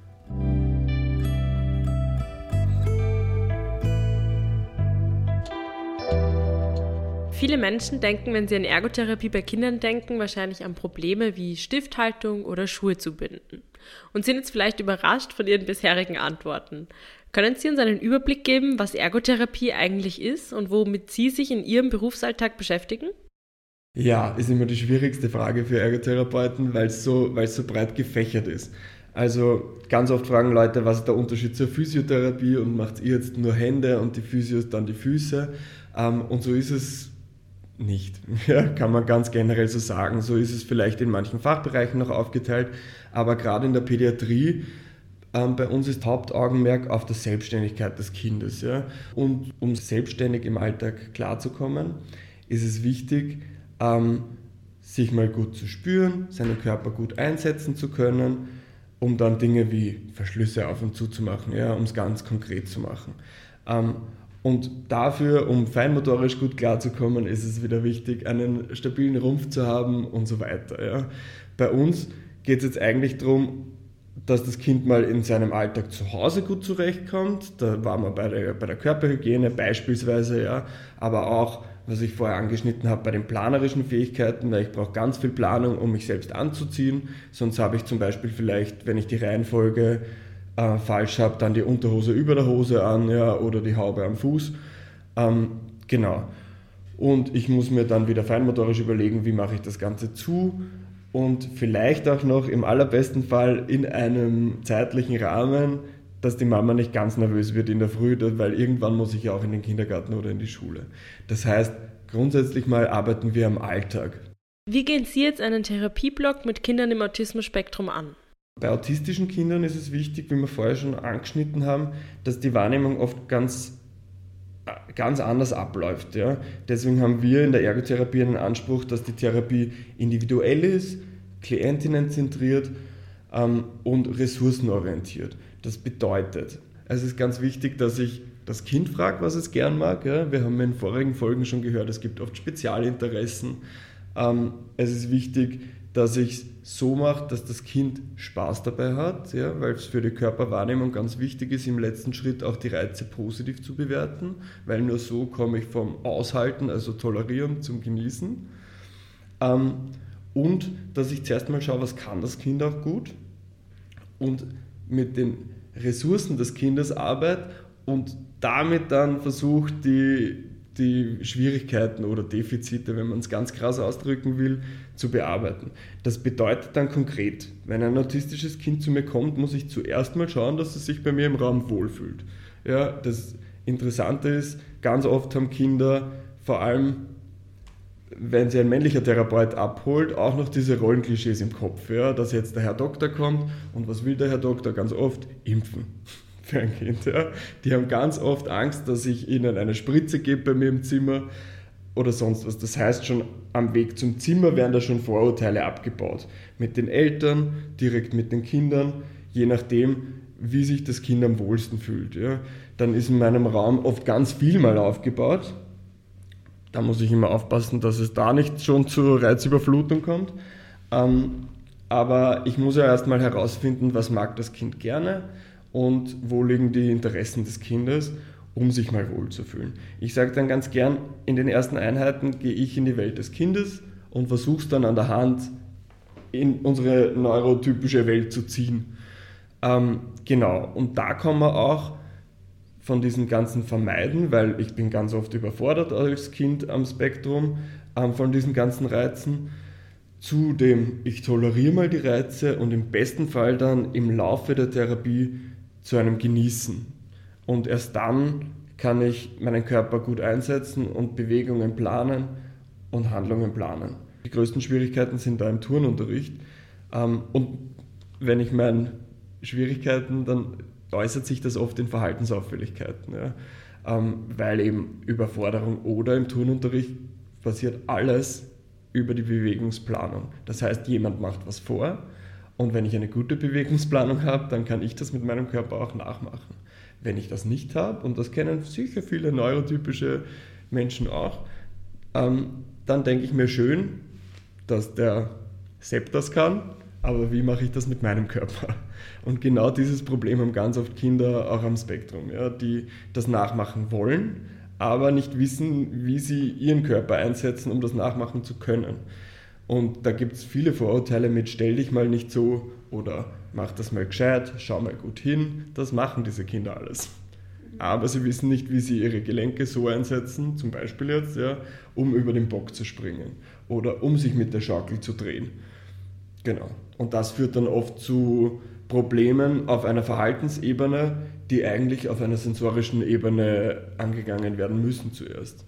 Viele Menschen denken, wenn sie an Ergotherapie bei Kindern denken, wahrscheinlich an Probleme wie Stifthaltung oder Schuhe zu binden und sind jetzt vielleicht überrascht von ihren bisherigen Antworten. Können Sie uns einen Überblick geben, was Ergotherapie eigentlich ist und womit Sie sich in Ihrem Berufsalltag beschäftigen? Ja, ist immer die schwierigste Frage für Ergotherapeuten, weil es so breit gefächert ist. Also ganz oft fragen Leute, was ist der Unterschied zur Physiotherapie und macht ihr jetzt nur Hände und die Physios dann die Füße? Und so ist es nicht, ja, kann man ganz generell so sagen. So ist es vielleicht in manchen Fachbereichen noch aufgeteilt, aber gerade in der Pädiatrie, bei uns ist Hauptaugenmerk auf der Selbstständigkeit des Kindes. Ja. Und um selbstständig im Alltag klarzukommen, ist es wichtig, sich mal gut zu spüren, seinen Körper gut einsetzen zu können, um dann Dinge wie Verschlüsse auf und zu machen, ja, um es ganz konkret zu machen. Und dafür, um feinmotorisch gut klarzukommen, ist es wieder wichtig, einen stabilen Rumpf zu haben und so weiter. Ja. Bei uns geht es jetzt eigentlich darum, dass das Kind mal in seinem Alltag zu Hause gut zurechtkommt. Da waren wir bei der Körperhygiene beispielsweise, ja, aber auch, was ich vorher angeschnitten habe, bei den planerischen Fähigkeiten, weil ich brauche ganz viel Planung, um mich selbst anzuziehen. Sonst habe ich zum Beispiel vielleicht, wenn ich die Reihenfolge falsch habe, dann die Unterhose über der Hose an, ja, oder die Haube am Fuß. Genau. Und ich muss mir dann wieder feinmotorisch überlegen, wie mache ich das Ganze zu und vielleicht auch noch im allerbesten Fall in einem zeitlichen Rahmen, dass die Mama nicht ganz nervös wird in der Früh, weil irgendwann muss ich ja auch in den Kindergarten oder in die Schule. Das heißt, grundsätzlich mal arbeiten wir am Alltag. Wie gehen Sie jetzt einen Therapieblock mit Kindern im Autismus-Spektrum an? Bei autistischen Kindern ist es wichtig, wie wir vorher schon angeschnitten haben, dass die Wahrnehmung oft ganz anders abläuft. Ja. Deswegen haben wir in der Ergotherapie einen Anspruch, dass die Therapie individuell ist, klientinnenzentriert und ressourcenorientiert. Das bedeutet, es ist ganz wichtig, dass ich das Kind frage, was es gern mag. Ja. Wir haben in vorigen Folgen schon gehört, es gibt oft Spezialinteressen. Es ist wichtig, dass ich es so mache, dass das Kind Spaß dabei hat, ja, weil es für die Körperwahrnehmung ganz wichtig ist, im letzten Schritt auch die Reize positiv zu bewerten, weil nur so komme ich vom Aushalten, also Tolerieren, zum Genießen. Und dass ich zuerst mal schaue, was kann das Kind auch gut und mit den Ressourcen des Kindes arbeite und damit dann versuche, die Schwierigkeiten oder Defizite, wenn man es ganz krass ausdrücken will, zu bearbeiten. Das bedeutet dann konkret, wenn ein autistisches Kind zu mir kommt, muss ich zuerst mal schauen, dass es sich bei mir im Raum wohlfühlt. Ja, das Interessante ist, ganz oft haben Kinder, vor allem wenn sie ein männlicher Therapeut abholt, auch noch diese Rollenklischees im Kopf, ja, dass jetzt der Herr Doktor kommt und was will der Herr Doktor? Ganz oft impfen für ein Kind. Ja. Die haben ganz oft Angst, dass ich ihnen eine Spritze gebe bei mir im Zimmer oder sonst was. Das heißt, schon am Weg zum Zimmer werden da schon Vorurteile abgebaut. Mit den Eltern, direkt mit den Kindern, je nachdem, wie sich das Kind am wohlsten fühlt. Ja. Dann ist in meinem Raum oft ganz viel mal aufgebaut. Da muss ich immer aufpassen, dass es da nicht schon zur Reizüberflutung kommt. Aber ich muss ja erstmal herausfinden, was mag das Kind gerne und wo liegen die Interessen des Kindes, um sich mal wohlzufühlen. Ich sage dann ganz gern, in den ersten Einheiten gehe ich in die Welt des Kindes und versuche es dann an der Hand in unsere neurotypische Welt zu ziehen. Genau, und da kommen wir auch von diesen ganzen Vermeiden, weil ich bin ganz oft überfordert als Kind am Spektrum, von diesen ganzen Reizen, zu dem, ich toleriere mal die Reize und im besten Fall dann im Laufe der Therapie zu einem Genießen. Und erst dann kann ich meinen Körper gut einsetzen und Bewegungen planen und Handlungen planen. Die größten Schwierigkeiten sind da im Turnunterricht. Und wenn ich meine Schwierigkeiten, dann äußert sich das oft in Verhaltensauffälligkeiten, ja? Weil eben Überforderung oder im Turnunterricht passiert alles über die Bewegungsplanung. Das heißt, jemand macht was vor und wenn ich eine gute Bewegungsplanung habe, dann kann ich das mit meinem Körper auch nachmachen. Wenn ich das nicht habe, und das kennen sicher viele neurotypische Menschen auch, dann denke ich mir schön, dass der Sepp das kann, aber wie mache ich das mit meinem Körper? Und genau dieses Problem haben ganz oft Kinder auch am Spektrum, ja, die das nachmachen wollen, aber nicht wissen, wie sie ihren Körper einsetzen, um das nachmachen zu können. Und da gibt es viele Vorurteile mit stell dich mal nicht so oder mach das mal gescheit, schau mal gut hin, das machen diese Kinder alles. Aber sie wissen nicht, wie sie ihre Gelenke so einsetzen, zum Beispiel jetzt, ja, um über den Bock zu springen oder um sich mit der Schaukel zu drehen. Genau. Und das führt dann oft zu Problemen auf einer Verhaltensebene, die eigentlich auf einer sensorischen Ebene angegangen werden müssen zuerst.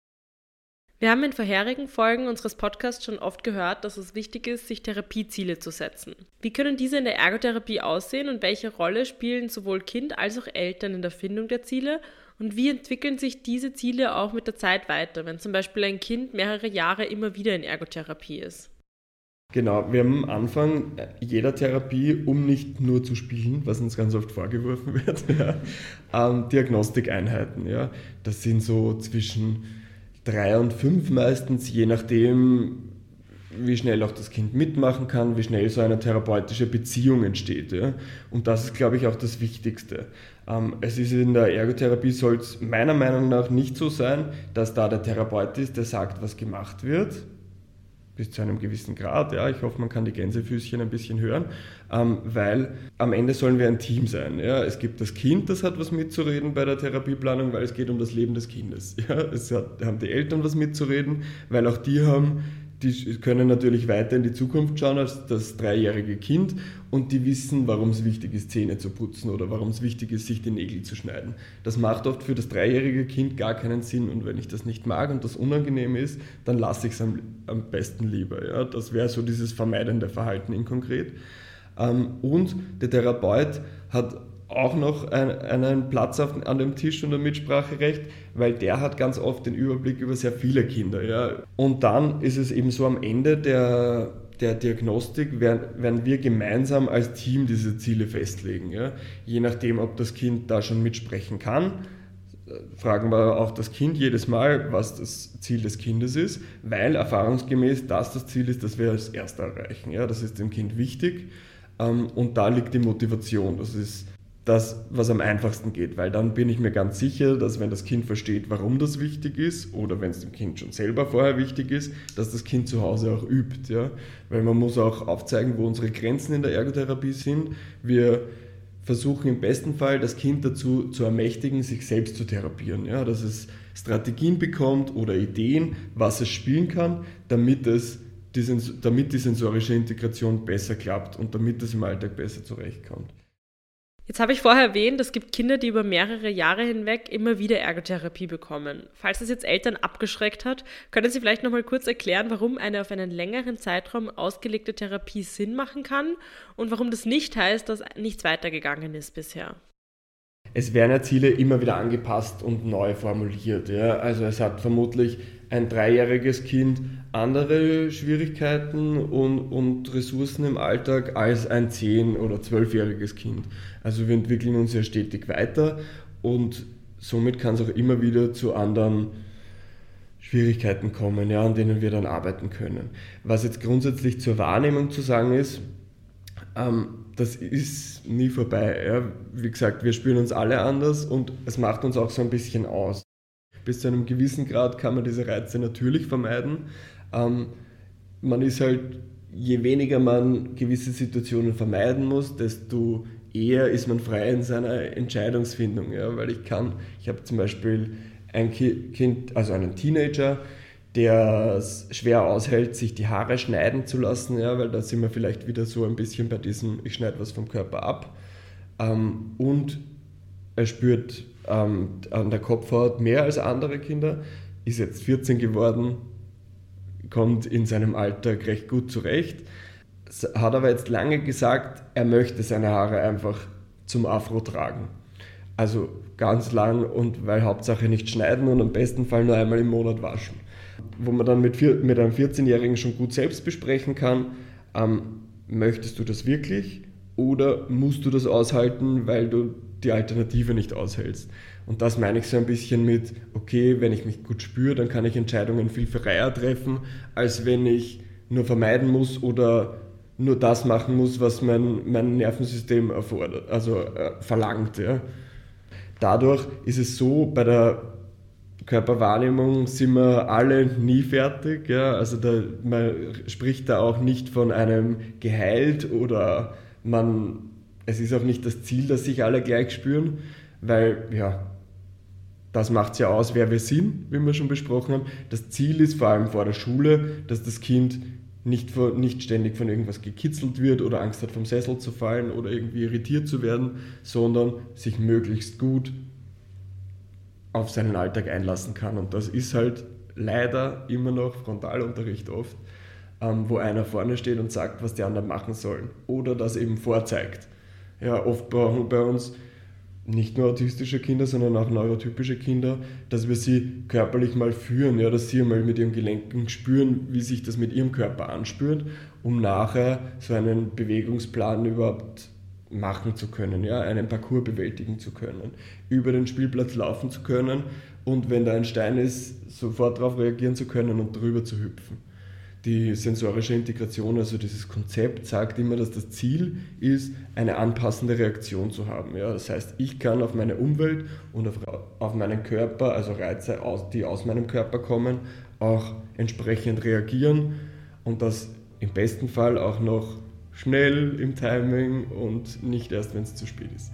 Wir haben in vorherigen Folgen unseres Podcasts schon oft gehört, dass es wichtig ist, sich Therapieziele zu setzen. Wie können diese in der Ergotherapie aussehen und welche Rolle spielen sowohl Kind als auch Eltern in der Findung der Ziele? Und wie entwickeln sich diese Ziele auch mit der Zeit weiter, wenn zum Beispiel ein Kind mehrere Jahre immer wieder in Ergotherapie ist? Genau, wir haben am Anfang jeder Therapie, um nicht nur zu spielen, was uns ganz oft vorgeworfen wird, ja, Diagnostikeinheiten. Ja. Das sind so zwischen 3 und 5 meistens, je nachdem, wie schnell auch das Kind mitmachen kann, wie schnell so eine therapeutische Beziehung entsteht. Ja. Und das ist, glaube ich, auch das Wichtigste. Es ist in der Ergotherapie, soll es meiner Meinung nach nicht so sein, dass da der Therapeut ist, der sagt, was gemacht wird, bis zu einem gewissen Grad. Ja, ich hoffe, man kann die Gänsefüßchen ein bisschen hören, weil am Ende sollen wir ein Team sein. Ja. Es gibt das Kind, das hat was mitzureden bei der Therapieplanung, weil es geht um das Leben des Kindes. Ja. Haben die Eltern was mitzureden, weil auch die können natürlich weiter in die Zukunft schauen als das 3-jährige Kind und die wissen, warum es wichtig ist, Zähne zu putzen oder warum es wichtig ist, sich die Nägel zu schneiden. Das macht oft für das 3-jährige Kind gar keinen Sinn und wenn ich das nicht mag und das unangenehm ist, dann lasse ich es am besten lieber. Ja? Das wäre so dieses vermeidende Verhalten in konkret. Und der Therapeut hat auch noch einen Platz an dem Tisch und ein Mitspracherecht, weil der hat ganz oft den Überblick über sehr viele Kinder. Ja. Und dann ist es eben so, am Ende der Diagnostik werden wir gemeinsam als Team diese Ziele festlegen. Ja. Je nachdem, ob das Kind da schon mitsprechen kann, fragen wir auch das Kind jedes Mal, was das Ziel des Kindes ist, weil erfahrungsgemäß das Ziel ist, das wir als Erster erreichen. Ja, das ist dem Kind wichtig und da liegt die Motivation. Das ist das, was am einfachsten geht, weil dann bin ich mir ganz sicher, dass wenn das Kind versteht, warum das wichtig ist oder wenn es dem Kind schon selber vorher wichtig ist, dass das Kind zu Hause auch übt. Ja? Weil man muss auch aufzeigen, wo unsere Grenzen in der Ergotherapie sind. Wir versuchen im besten Fall, das Kind dazu zu ermächtigen, sich selbst zu therapieren. Ja? Dass es Strategien bekommt oder Ideen, was es spielen kann, damit die sensorische Integration besser klappt und damit es im Alltag besser zurechtkommt. Jetzt habe ich vorher erwähnt, es gibt Kinder, die über mehrere Jahre hinweg immer wieder Ergotherapie bekommen. Falls das jetzt Eltern abgeschreckt hat, können Sie vielleicht noch mal kurz erklären, warum eine auf einen längeren Zeitraum ausgelegte Therapie Sinn machen kann und warum das nicht heißt, dass nichts weitergegangen ist bisher? Es werden ja Ziele immer wieder angepasst und neu formuliert. Ja? Also es hat vermutlich ein 3-jähriges Kind andere Schwierigkeiten und Ressourcen im Alltag als ein 10- oder 12-jähriges Kind. Also wir entwickeln uns ja stetig weiter und somit kann es auch immer wieder zu anderen Schwierigkeiten kommen, ja, an denen wir dann arbeiten können. Was jetzt grundsätzlich zur Wahrnehmung zu sagen ist, das ist nie vorbei. Ja. Wie gesagt, wir spüren uns alle anders und es macht uns auch so ein bisschen aus. Bis zu einem gewissen Grad kann man diese Reize natürlich vermeiden. Man ist halt, je weniger man gewisse Situationen vermeiden muss, desto eher ist man frei in seiner Entscheidungsfindung. Ja. Weil ich habe zum Beispiel ein Kind, also einen Teenager, der es schwer aushält, sich die Haare schneiden zu lassen, ja, weil da sind wir vielleicht wieder so ein bisschen bei diesem, ich schneide was vom Körper ab. Und er spürt an der Kopfhaut mehr als andere Kinder, ist jetzt 14 geworden, kommt in seinem Alltag recht gut zurecht, hat aber jetzt lange gesagt, er möchte seine Haare einfach zum Afro tragen. Also ganz lang und weil Hauptsache nicht schneiden und am besten Fall nur einmal im Monat waschen. Wo man dann mit einem 14-Jährigen schon gut selbst besprechen kann, möchtest du das wirklich oder musst du das aushalten, weil du die Alternative nicht aushältst. Und das meine ich so ein bisschen mit, okay, wenn ich mich gut spüre, dann kann ich Entscheidungen viel freier treffen, als wenn ich nur vermeiden muss oder nur das machen muss, was mein Nervensystem verlangt. Ja. Dadurch ist es so, bei der Körperwahrnehmung sind wir alle nie fertig. Ja? Also man spricht da auch nicht von einem geheilt oder es ist auch nicht das Ziel, dass sich alle gleich spüren, weil ja, das macht es ja aus, wer wir sind, wie wir schon besprochen haben. Das Ziel ist vor allem vor der Schule, dass das Kind nicht ständig von irgendwas gekitzelt wird oder Angst hat, vom Sessel zu fallen oder irgendwie irritiert zu werden, sondern sich möglichst gut auf seinen Alltag einlassen kann. Und das ist halt leider immer noch Frontalunterricht oft, wo einer vorne steht und sagt, was die anderen machen sollen. Oder das eben vorzeigt. Ja, oft brauchen bei uns nicht nur autistische Kinder, sondern auch neurotypische Kinder, dass wir sie körperlich mal führen, ja, dass sie mal mit ihren Gelenken spüren, wie sich das mit ihrem Körper anspürt, um nachher so einen Bewegungsplan überhaupt machen zu können, ja, einen Parcours bewältigen zu können, über den Spielplatz laufen zu können und wenn da ein Stein ist, sofort darauf reagieren zu können und drüber zu hüpfen. Die sensorische Integration, also dieses Konzept, sagt immer, dass das Ziel ist, eine anpassende Reaktion zu haben. Ja, das heißt, ich kann auf meine Umwelt und auf meinen Körper, also Reize, die aus meinem Körper kommen, auch entsprechend reagieren und das im besten Fall auch noch schnell im Timing und nicht erst, wenn es zu spät ist.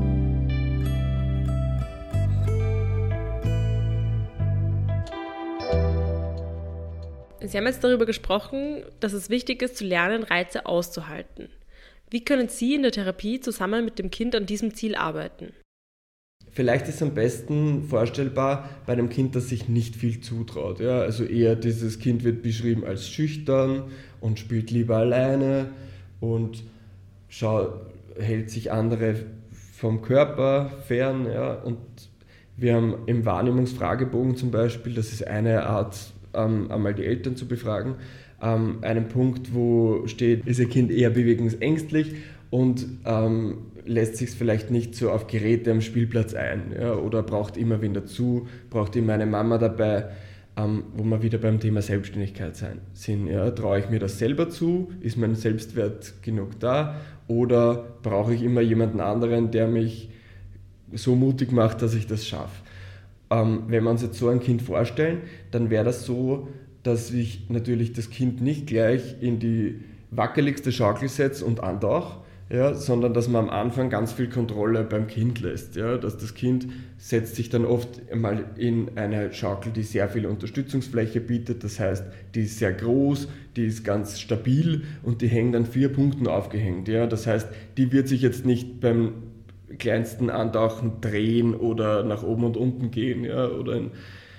Sie haben jetzt darüber gesprochen, dass es wichtig ist, zu lernen, Reize auszuhalten. Wie können Sie in der Therapie zusammen mit dem Kind an diesem Ziel arbeiten? Vielleicht ist am besten vorstellbar bei einem Kind, das sich nicht viel zutraut. Ja? Also eher dieses Kind wird beschrieben als schüchtern und spielt lieber alleine und hält sich andere vom Körper fern. Ja? Und wir haben im Wahrnehmungsfragebogen zum Beispiel, das ist eine Art, einmal die Eltern zu befragen, einen Punkt, wo steht, ist Ihr Kind eher bewegungsängstlich und lässt sich vielleicht nicht so auf Geräte am Spielplatz ein, ja, oder braucht immer wen dazu, braucht immer eine Mama dabei, wo wir wieder beim Thema Selbstständigkeit sind. Ja. Traue ich mir das selber zu? Ist mein Selbstwert genug da? Oder brauche ich immer jemanden anderen, der mich so mutig macht, dass ich das schaffe? Wenn wir uns jetzt so ein Kind vorstellen, dann wäre das so, dass ich natürlich das Kind nicht gleich in die wackeligste Schaukel setze und andauche, ja, sondern dass man am Anfang ganz viel Kontrolle beim Kind lässt. Ja, dass das Kind setzt sich dann oft mal in eine Schaukel, die sehr viel Unterstützungsfläche bietet, das heißt, die ist sehr groß, die ist ganz stabil und die hängt an 4 Punkten aufgehängt. Ja, das heißt, die wird sich jetzt nicht beim kleinsten Antauchen drehen oder nach oben und unten gehen, ja, oder in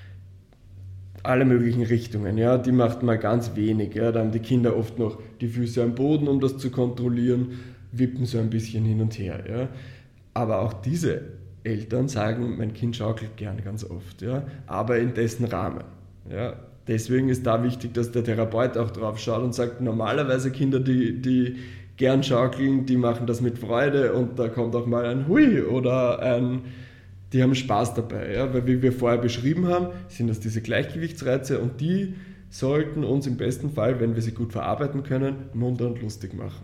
alle möglichen Richtungen, ja, die macht mal ganz wenig, ja, da haben die Kinder oft noch die Füße am Boden, um das zu kontrollieren, wippen so ein bisschen hin und her, ja. Aber auch diese Eltern sagen, mein Kind schaukelt gerne ganz oft, ja, aber in dessen Rahmen, ja. Deswegen ist da wichtig, dass der Therapeut auch drauf schaut und sagt, normalerweise Kinder, die gern schaukeln, die machen das mit Freude und da kommt auch mal ein Hui oder die haben Spaß dabei, ja? Weil wie wir vorher beschrieben haben, sind das diese Gleichgewichtsreize und die sollten uns im besten Fall, wenn wir sie gut verarbeiten können, munter und lustig machen.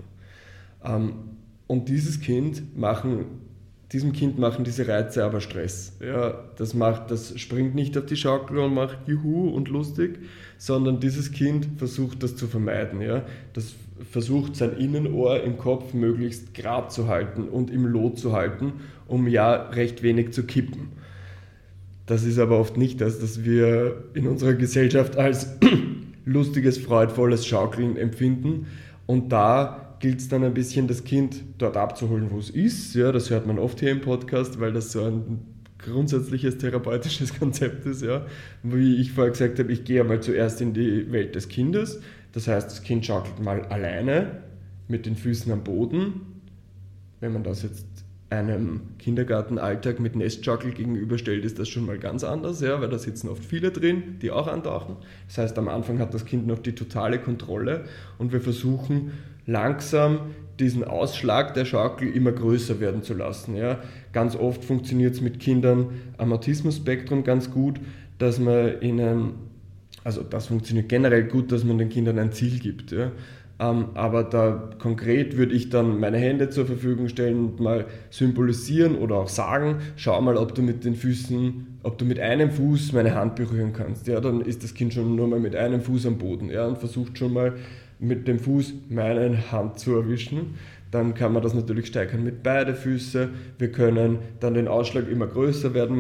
Und diesem Kind machen diese Reize aber Stress. Ja? Das springt nicht auf die Schaukel und macht Juhu und lustig, sondern dieses Kind versucht das zu vermeiden. Ja? Das versucht sein Innenohr im Kopf möglichst gerade zu halten und im Lot zu halten, um ja recht wenig zu kippen. Das ist aber oft nicht das, was wir in unserer Gesellschaft als lustiges, freudvolles Schaukeln empfinden. Und da gilt es dann ein bisschen, das Kind dort abzuholen, wo es ist. Ja, das hört man oft hier im Podcast, weil das so ein grundsätzliches therapeutisches Konzept ist. Ja. Wie ich vorher gesagt habe, ich gehe einmal zuerst in die Welt des Kindes. Das heißt, das Kind schaukelt mal alleine mit den Füßen am Boden. Wenn man das jetzt einem Kindergartenalltag mit Nestschaukel gegenüberstellt, ist das schon mal ganz anders, ja, weil da sitzen oft viele drin, die auch antauchen. Das heißt, am Anfang hat das Kind noch die totale Kontrolle und wir versuchen langsam diesen Ausschlag der Schaukel immer größer werden zu lassen. Ja. Ganz oft funktioniert es mit Kindern am Autismus-Spektrum ganz gut, dass man das funktioniert generell gut, dass man den Kindern ein Ziel gibt. Ja. Aber da konkret würde ich dann meine Hände zur Verfügung stellen und mal symbolisieren oder auch sagen, schau mal, ob du mit einem Fuß meine Hand berühren kannst. Ja, dann ist das Kind schon nur mal mit einem Fuß am Boden, ja, und versucht schon mal mit dem Fuß meine Hand zu erwischen. Dann kann man das natürlich steigern mit beide Füße. Wir können dann den Ausschlag immer größer werden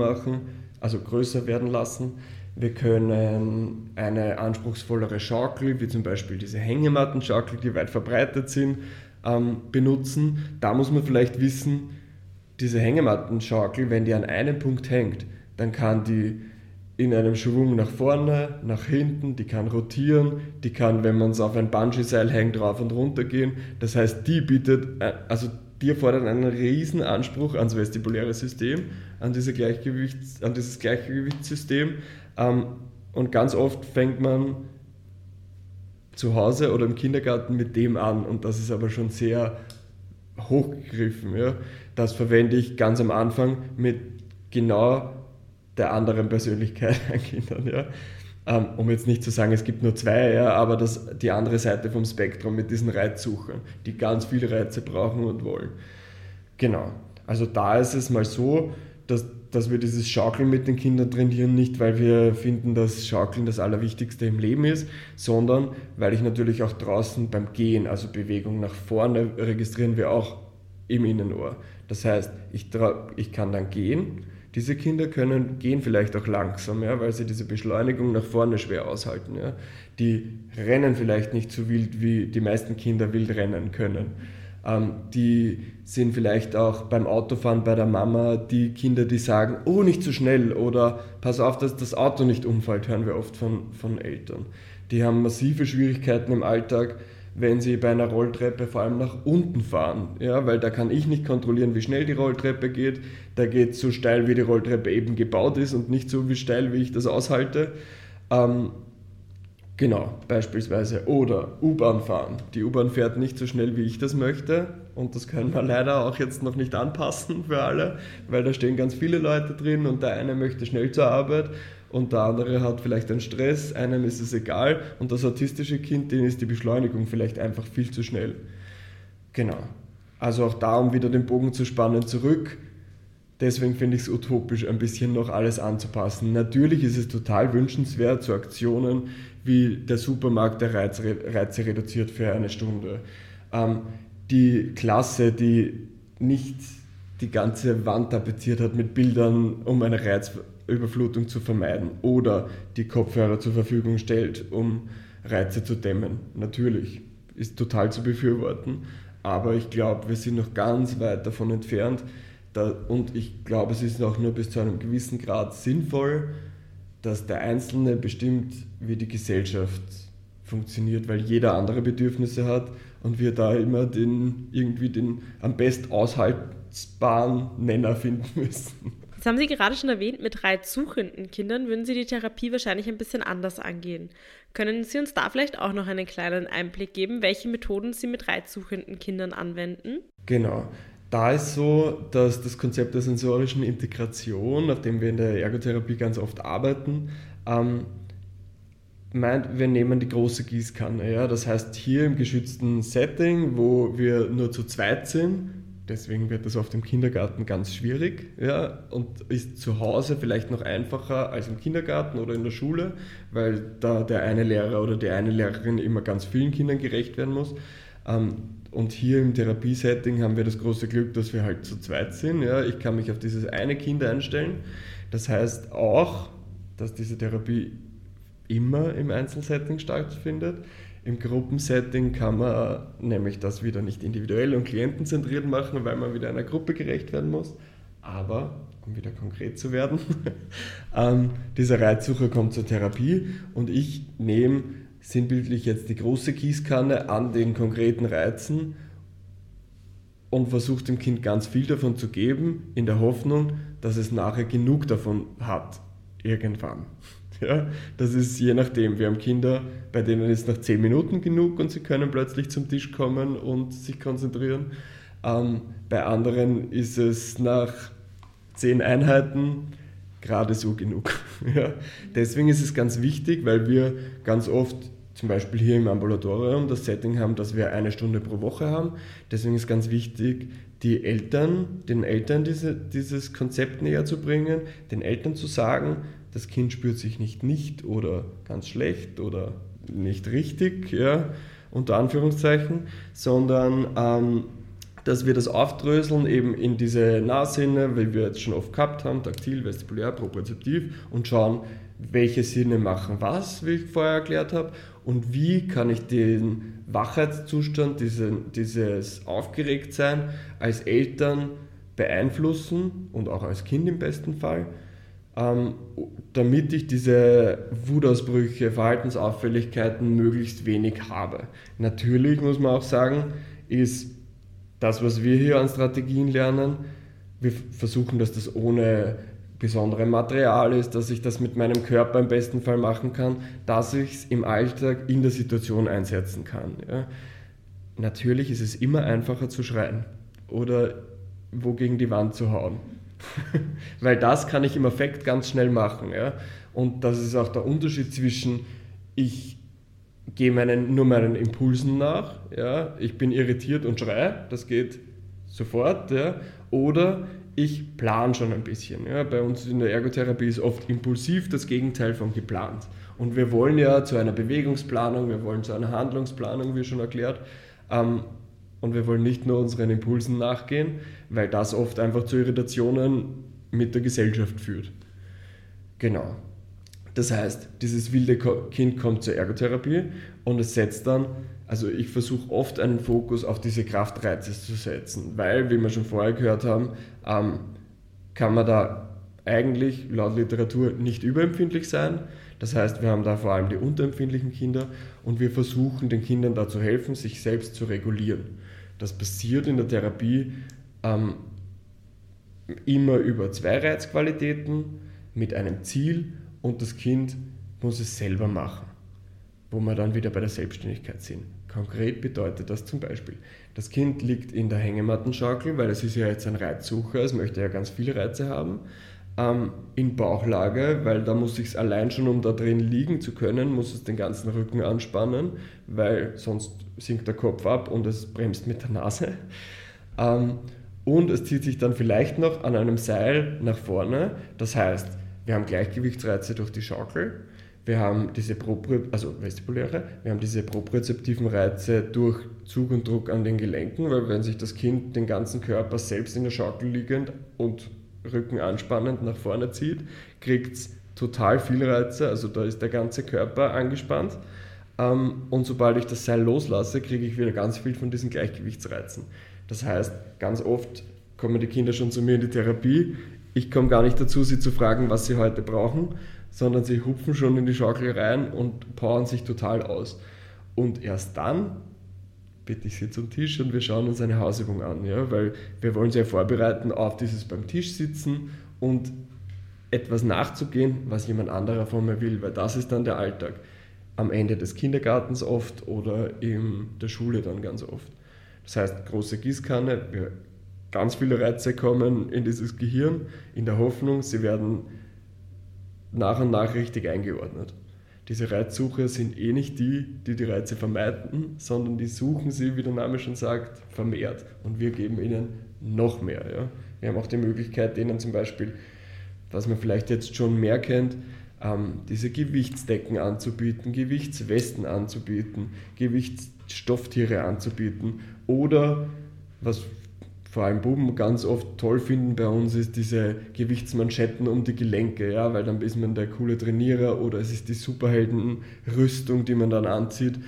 lassen. Wir können eine anspruchsvollere Schaukel, wie zum Beispiel diese Hängematten-Schaukel, die weit verbreitet sind, benutzen. Da muss man vielleicht wissen, diese Hängematten-Schaukel, wenn die an einem Punkt hängt, dann kann die in einem Schwung nach vorne, nach hinten, die kann rotieren, die kann, wenn man es auf ein Bungee-Seil hängt, rauf und runter gehen. Das heißt, die erfordert einen riesen Anspruch ans vestibuläre System, an dieses Gleichgewichtssystem. Und ganz oft fängt man zu Hause oder im Kindergarten mit dem an und das ist aber schon sehr hochgegriffen. Ja. Das verwende ich ganz am Anfang mit genau der anderen Persönlichkeit an Kindern. Ja. Um jetzt nicht zu sagen, es gibt nur zwei, ja, aber die andere Seite vom Spektrum mit diesen Reizsuchern, die ganz viele Reize brauchen und wollen. Genau, also da ist es mal so, dass wir dieses Schaukeln mit den Kindern trainieren, nicht weil wir finden, dass Schaukeln das Allerwichtigste im Leben ist, sondern weil ich natürlich auch draußen beim Gehen, also Bewegung nach vorne, registrieren wir auch im Innenohr. Das heißt, ich kann dann gehen. Diese Kinder gehen vielleicht auch langsam, ja, weil sie diese Beschleunigung nach vorne schwer aushalten. Ja. Die rennen vielleicht nicht so wild, wie die meisten Kinder wild rennen können. Die sind vielleicht auch beim Autofahren bei der Mama die Kinder, die sagen, oh, nicht zu schnell oder pass auf, dass das Auto nicht umfällt, hören wir oft von Eltern. Die haben massive Schwierigkeiten im Alltag, wenn sie bei einer Rolltreppe vor allem nach unten fahren, ja, weil da kann ich nicht kontrollieren, wie schnell die Rolltreppe geht. Da geht es so steil, wie die Rolltreppe eben gebaut ist und nicht so steil, wie ich das aushalte. Genau, beispielsweise. Oder U-Bahn fahren. Die U-Bahn fährt nicht so schnell, wie ich das möchte. Und das können wir leider auch jetzt noch nicht anpassen für alle, weil da stehen ganz viele Leute drin und der eine möchte schnell zur Arbeit und der andere hat vielleicht einen Stress, einem ist es egal und das autistische Kind, denen ist die Beschleunigung vielleicht einfach viel zu schnell. Genau. Also auch da, um wieder den Bogen zu spannen, zurück. Deswegen finde ich es utopisch, ein bisschen noch alles anzupassen. Natürlich ist es total wünschenswert, so Aktionen wie der Supermarkt, der Reize reduziert für eine Stunde. Die Klasse, die nicht die ganze Wand tapeziert hat mit Bildern, um eine Reizüberflutung zu vermeiden. Oder die Kopfhörer zur Verfügung stellt, um Reize zu dämmen. Natürlich, ist total zu befürworten. Aber ich glaube, wir sind noch ganz weit davon entfernt. Und ich glaube, es ist auch nur bis zu einem gewissen Grad sinnvoll, dass der Einzelne bestimmt, wie die Gesellschaft funktioniert, weil jeder andere Bedürfnisse hat und wir da immer den am best aushaltbaren Nenner finden müssen. Das haben Sie gerade schon erwähnt, mit reizsuchenden Kindern würden Sie die Therapie wahrscheinlich ein bisschen anders angehen. Können Sie uns da vielleicht auch noch einen kleinen Einblick geben, welche Methoden Sie mit reizsuchenden Kindern anwenden? Genau. Da ist so, dass das Konzept der sensorischen Integration, nach dem wir in der Ergotherapie ganz oft arbeiten, meint, wir nehmen die große Gießkanne. Ja? Das heißt, hier im geschützten Setting, wo wir nur zu zweit sind, deswegen wird das oft im Kindergarten ganz schwierig, ja? Und ist zu Hause vielleicht noch einfacher als im Kindergarten oder in der Schule, weil da der eine Lehrer oder die eine Lehrerin immer ganz vielen Kindern gerecht werden muss. Und hier im Therapiesetting haben wir das große Glück, dass wir halt zu zweit sind. Ja? Ich kann mich auf dieses eine Kind einstellen. Das heißt auch, dass diese Therapie immer im Einzelsetting stattfindet. Im Gruppensetting kann man nämlich das wieder nicht individuell und klientenzentriert machen, weil man wieder einer Gruppe gerecht werden muss. Aber, um wieder konkret zu werden, dieser Reizsucher kommt zur Therapie und ich nehme sinnbildlich jetzt die große Gießkanne an den konkreten Reizen und versuche dem Kind ganz viel davon zu geben, in der Hoffnung, dass es nachher genug davon hat, irgendwann. Ja, das ist je nachdem. Wir haben Kinder, bei denen ist nach 10 Minuten genug und sie können plötzlich zum Tisch kommen und sich konzentrieren. Bei anderen ist es nach 10 Einheiten gerade so genug. Ja. Deswegen ist es ganz wichtig, weil wir ganz oft, zum Beispiel hier im Ambulatorium, das Setting haben, dass wir 1 Stunde pro Woche haben. Deswegen ist ganz wichtig, den Eltern dieses Konzept näher zu bringen, den Eltern zu sagen, das Kind spürt sich nicht oder ganz schlecht oder nicht richtig, ja, unter Anführungszeichen, sondern dass wir das aufdröseln eben in diese Nahsinne, wie wir jetzt schon oft gehabt haben, taktil, vestibulär, propriozeptiv und schauen, welche Sinne machen was, wie ich vorher erklärt habe, und wie kann ich den Wachheitszustand, dieses Aufgeregtsein als Eltern beeinflussen und auch als Kind im besten Fall, damit ich diese Wutausbrüche, Verhaltensauffälligkeiten möglichst wenig habe. Natürlich muss man auch sagen, ist das, was wir hier an Strategien lernen, wir versuchen, dass das ohne besondere Material ist, dass ich das mit meinem Körper im besten Fall machen kann, dass ich es im Alltag in der Situation einsetzen kann. Ja. Natürlich ist es immer einfacher zu schreien oder wo gegen die Wand zu hauen. Weil das kann ich im Affekt ganz schnell machen. Ja? Und das ist auch der Unterschied zwischen, ich gehe nur meinen Impulsen nach, ja? Ich bin irritiert und schreie, das geht sofort, ja? Oder ich plane schon ein bisschen. Ja? Bei uns in der Ergotherapie ist oft impulsiv das Gegenteil von geplant. Und wir wollen ja zu einer Bewegungsplanung, wir wollen zu einer Handlungsplanung, wie schon erklärt, und wir wollen nicht nur unseren Impulsen nachgehen, weil das oft einfach zu Irritationen mit der Gesellschaft führt. Genau. Das heißt, dieses wilde Kind kommt zur Ergotherapie und es setzt dann, also ich versuche oft einen Fokus auf diese Kraftreize zu setzen, weil, wie wir schon vorher gehört haben, kann man da eigentlich laut Literatur nicht überempfindlich sein. Das heißt, wir haben da vor allem die unterempfindlichen Kinder und wir versuchen den Kindern da zu helfen, sich selbst zu regulieren. Das passiert in der Therapie immer über 2 Reizqualitäten mit einem Ziel und das Kind muss es selber machen. wo wir dann wieder bei der Selbstständigkeit sind. Konkret bedeutet das zum Beispiel, das Kind liegt in der Hängematten-Schaukel, weil es ist ja jetzt ein Reizsucher, es möchte ja ganz viele Reize haben, in Bauchlage, weil da muss ich es allein schon, um da drin liegen zu können, muss es den ganzen Rücken anspannen, weil sonst sinkt der Kopf ab und es bremst mit der Nase. Und es zieht sich dann vielleicht noch an einem Seil nach vorne. Das heißt, wir haben Gleichgewichtsreize durch die Schaukel, wir haben diese vestibuläre, wir haben diese propriozeptiven Reize durch Zug und Druck an den Gelenken, weil wenn sich das Kind den ganzen Körper selbst in der Schaukel liegend und Rücken anspannend nach vorne zieht, kriegt es total viel Reize, also da ist der ganze Körper angespannt. Und sobald ich das Seil loslasse, kriege ich wieder ganz viel von diesen Gleichgewichtsreizen. Das heißt, ganz oft kommen die Kinder schon zu mir in die Therapie. Ich komme gar nicht dazu, sie zu fragen, was sie heute brauchen, sondern sie hupfen schon in die Schaukel rein und powern sich total aus. Und erst dann bitte ich sie zum Tisch und wir schauen uns eine Hausübung an, ja, weil wir wollen sie ja vorbereiten auf dieses beim Tisch sitzen und etwas nachzugehen, was jemand anderer von mir will, weil das ist dann der Alltag. Am Ende des Kindergartens oft oder in der Schule dann ganz oft. Das heißt, große Gießkanne, ganz viele Reize kommen in dieses Gehirn, in der Hoffnung, sie werden nach und nach richtig eingeordnet. Diese Reizsucher sind nicht die Reize vermeiden, sondern die suchen sie, wie der Name schon sagt, vermehrt. Und wir geben ihnen noch mehr. Ja. Wir haben auch die Möglichkeit, denen zum Beispiel, was man vielleicht jetzt schon mehr kennt, diese Gewichtsdecken anzubieten, Gewichtswesten anzubieten, Gewichtsstofftiere anzubieten oder, was vor allem Buben ganz oft toll finden bei uns, ist diese Gewichtsmanschetten um die Gelenke, ja, weil dann ist man der coole Trainierer oder es ist die Superheldenrüstung, die man dann anzieht.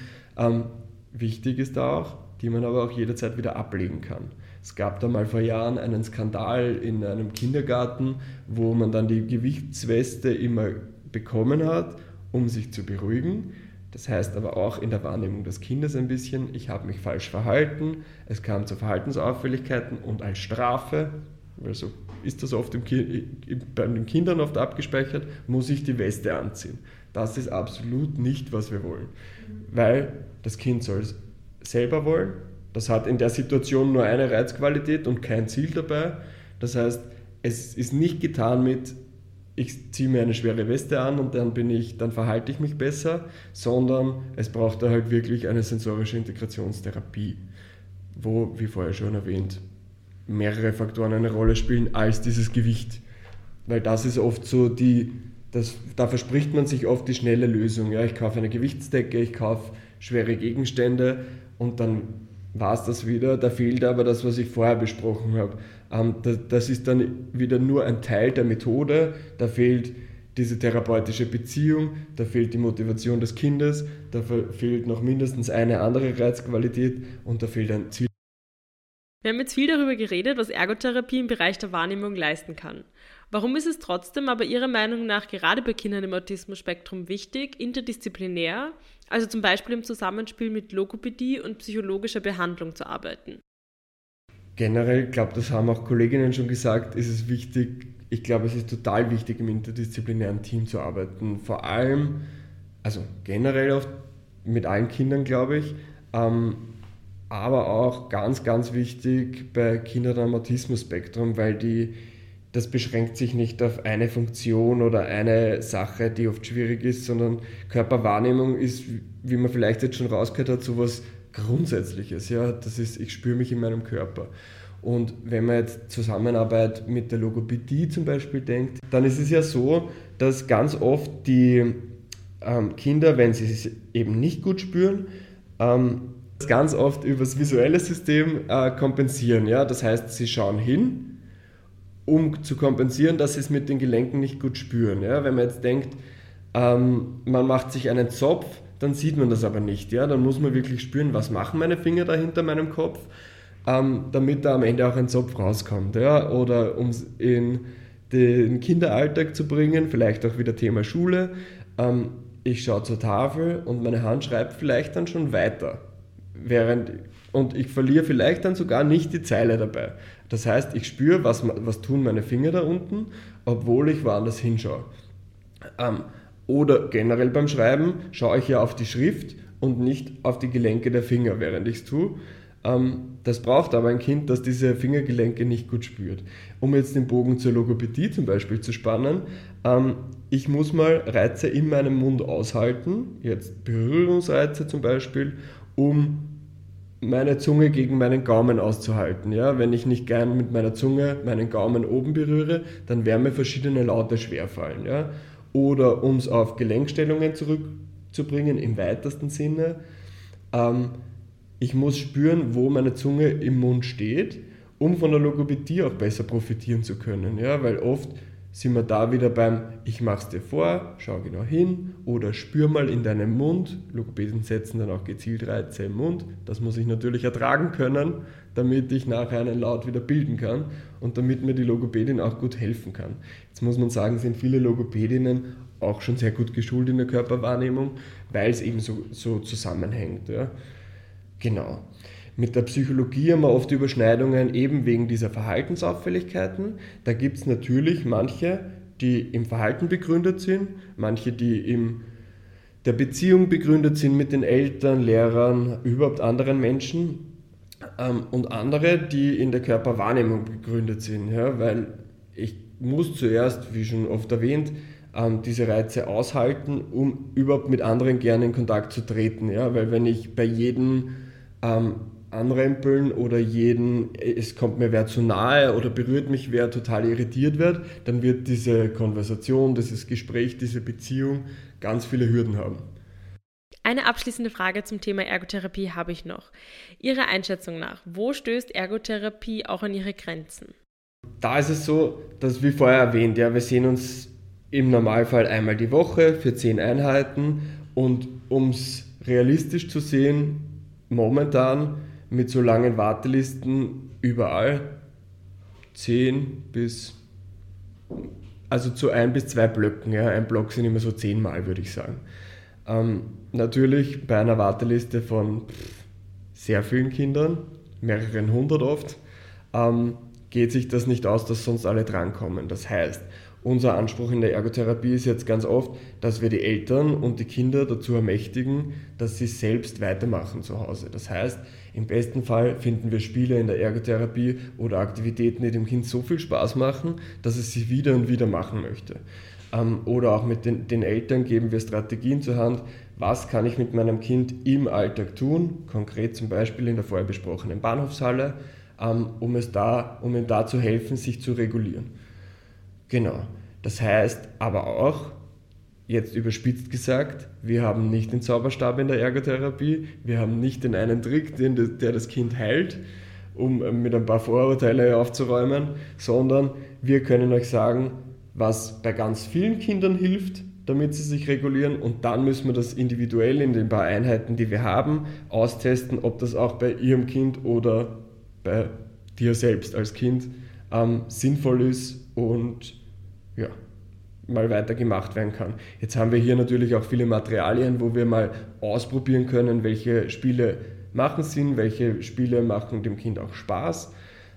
Wichtig ist da auch, die man aber auch jederzeit wieder ablegen kann. Es gab da mal vor Jahren einen Skandal in einem Kindergarten, wo man dann die Gewichtsweste immer bekommen hat, um sich zu beruhigen. Das heißt aber auch in der Wahrnehmung des Kindes ein bisschen, ich habe mich falsch verhalten, es kam zu Verhaltensauffälligkeiten und als Strafe, weil so ist das oft bei den Kindern oft abgespeichert, muss ich die Weste anziehen. Das ist absolut nicht, was wir wollen, weil das Kind soll es selber wollen, das hat in der Situation nur eine Reizqualität und kein Ziel dabei. Das heißt, es ist nicht getan mit, ich ziehe mir eine schwere Weste an und dann verhalte ich mich besser, sondern es braucht da halt wirklich eine sensorische Integrationstherapie, wo, wie vorher schon erwähnt, mehrere Faktoren eine Rolle spielen als dieses Gewicht. Weil das ist oft so da verspricht man sich oft die schnelle Lösung. Ja, ich kaufe eine Gewichtsdecke, ich kaufe schwere Gegenstände und dann war es das wieder, da fehlt aber das, was ich vorher besprochen habe. Das ist dann wieder nur ein Teil der Methode, da fehlt diese therapeutische Beziehung, da fehlt die Motivation des Kindes, da fehlt noch mindestens eine andere Reizqualität und da fehlt ein Ziel. Wir haben jetzt viel darüber geredet, was Ergotherapie im Bereich der Wahrnehmung leisten kann. Warum ist es trotzdem aber Ihrer Meinung nach gerade bei Kindern im Autismus-Spektrum wichtig, interdisziplinär, also zum Beispiel im Zusammenspiel mit Logopädie und psychologischer Behandlung zu arbeiten? Generell, ich glaube, das haben auch Kolleginnen schon gesagt, ist es wichtig, ich glaube, es ist total wichtig, im interdisziplinären Team zu arbeiten. Vor allem, also generell oft mit allen Kindern, glaube ich, aber auch ganz, ganz wichtig bei Kindern am Autismus-Spektrum, weil das beschränkt sich nicht auf eine Funktion oder eine Sache, die oft schwierig ist, sondern Körperwahrnehmung ist, wie man vielleicht jetzt schon rausgehört hat, sowas Grundsätzliches. Ja? Das ist, ich spüre mich in meinem Körper. Und wenn man jetzt Zusammenarbeit mit der Logopädie zum Beispiel denkt, dann ist es ja so, dass ganz oft die Kinder, wenn sie es eben nicht gut spüren, ganz oft über das visuelle System kompensieren. Ja? Das heißt, sie schauen hin, um zu kompensieren, dass sie es mit den Gelenken nicht gut spüren. Ja? Wenn man jetzt denkt, man macht sich einen Zopf, dann sieht man das aber nicht. Ja? Dann muss man wirklich spüren, was machen meine Finger da hinter meinem Kopf, damit da am Ende auch ein Zopf rauskommt. Ja? Oder um es in den Kinderalltag zu bringen, vielleicht auch wieder Thema Schule. Ich schaue zur Tafel und meine Hand schreibt vielleicht dann schon weiter. Und ich verliere vielleicht dann sogar nicht die Zeile dabei. Das heißt, ich spüre, was tun meine Finger da unten, obwohl ich woanders hinschaue. Oder generell beim Schreiben schaue ich ja auf die Schrift und nicht auf die Gelenke der Finger, während ich es tue. Das braucht aber ein Kind, das diese Fingergelenke nicht gut spürt. Um jetzt den Bogen zur Logopädie zum Beispiel zu spannen, ich muss mal Reize in meinem Mund aushalten, jetzt Berührungsreize zum Beispiel, um meine Zunge gegen meinen Gaumen auszuhalten. Ja? Wenn ich nicht gern mit meiner Zunge meinen Gaumen oben berühre, dann werden mir verschiedene Laute schwerfallen. Ja? Oder um es auf Gelenkstellungen zurückzubringen, im weitesten Sinne, ich muss spüren, wo meine Zunge im Mund steht, um von der Logopädie auch besser profitieren zu können. Ja? Weil oft sind wir da wieder beim ich mach's dir vor, schau genau hin oder spür mal in deinem Mund. Logopäden setzen dann auch gezielt Reize im Mund. Das muss ich natürlich ertragen können, damit ich nachher einen Laut wieder bilden kann und damit mir die Logopädin auch gut helfen kann. Jetzt muss man sagen, sind viele Logopädinnen auch schon sehr gut geschult in der Körperwahrnehmung, weil es eben so zusammenhängt. Ja. Genau. Mit der Psychologie haben wir oft Überschneidungen eben wegen dieser Verhaltensauffälligkeiten. Da gibt es natürlich manche, die im Verhalten begründet sind, manche, die in der Beziehung begründet sind mit den Eltern, Lehrern, überhaupt anderen Menschen und andere, die in der Körperwahrnehmung begründet sind. Ja, weil ich muss zuerst, wie schon oft erwähnt, diese Reize aushalten, um überhaupt mit anderen gerne in Kontakt zu treten. Ja, weil wenn ich bei jedem anrempeln oder es kommt mir wer zu nahe oder berührt mich wer total irritiert wird, dann wird diese Konversation, dieses Gespräch, diese Beziehung ganz viele Hürden haben. Eine abschließende Frage zum Thema Ergotherapie habe ich noch. Ihrer Einschätzung nach, wo stößt Ergotherapie auch an ihre Grenzen? Da ist es so, dass wie vorher erwähnt, ja, wir sehen uns im Normalfall einmal die Woche für 10 Einheiten und um es realistisch zu sehen, momentan mit so langen Wartelisten überall 10 bis, also zu 1 bis 2 Blöcken. Ja. Ein Block sind immer so 10 Mal, würde ich sagen. Natürlich bei einer Warteliste von sehr vielen Kindern, mehreren hundert oft, geht sich das nicht aus, dass sonst alle drankommen. Das heißt, unser Anspruch in der Ergotherapie ist jetzt ganz oft, dass wir die Eltern und die Kinder dazu ermächtigen, dass sie selbst weitermachen zu Hause. Das heißt, im besten Fall finden wir Spiele in der Ergotherapie oder Aktivitäten, die dem Kind so viel Spaß machen, dass es sie wieder und wieder machen möchte. Oder auch mit den Eltern geben wir Strategien zur Hand, was kann ich mit meinem Kind im Alltag tun, konkret zum Beispiel in der vorher besprochenen Bahnhofshalle, um ihm da zu helfen, sich zu regulieren. Genau. Das heißt aber auch, jetzt überspitzt gesagt, wir haben nicht den Zauberstab in der Ergotherapie, wir haben nicht den einen Trick, der das Kind heilt, um mit ein paar Vorurteile aufzuräumen, sondern wir können euch sagen, was bei ganz vielen Kindern hilft, damit sie sich regulieren, und dann müssen wir das individuell in den paar Einheiten, die wir haben, austesten, ob das auch bei ihrem Kind oder bei dir selbst als Kind sinnvoll ist und ja, mal weiter gemacht werden kann. Jetzt haben wir hier natürlich auch viele Materialien, wo wir mal ausprobieren können, welche Spiele machen Sinn, welche Spiele machen dem Kind auch Spaß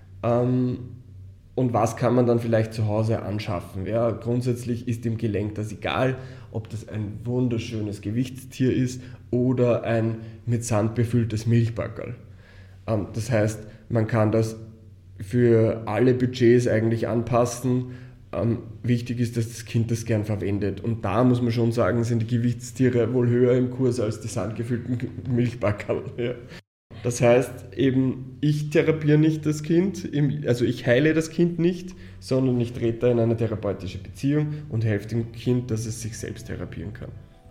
und was kann man dann vielleicht zu Hause anschaffen. Ja, grundsätzlich ist dem Gelenk das egal, ob das ein wunderschönes Gewichtstier ist oder ein mit Sand befülltes Milchbackerl. Das heißt, man kann das für alle Budgets eigentlich anpassen. Wichtig ist, dass das Kind das gern verwendet. Und da muss man schon sagen, sind die Gewichtstiere wohl höher im Kurs als die sandgefüllten Milchbackerl. Ja. Das heißt eben, ich therapiere nicht das Kind, also ich heile das Kind nicht, sondern ich trete da in eine therapeutische Beziehung und helfe dem Kind, dass es sich selbst therapieren kann.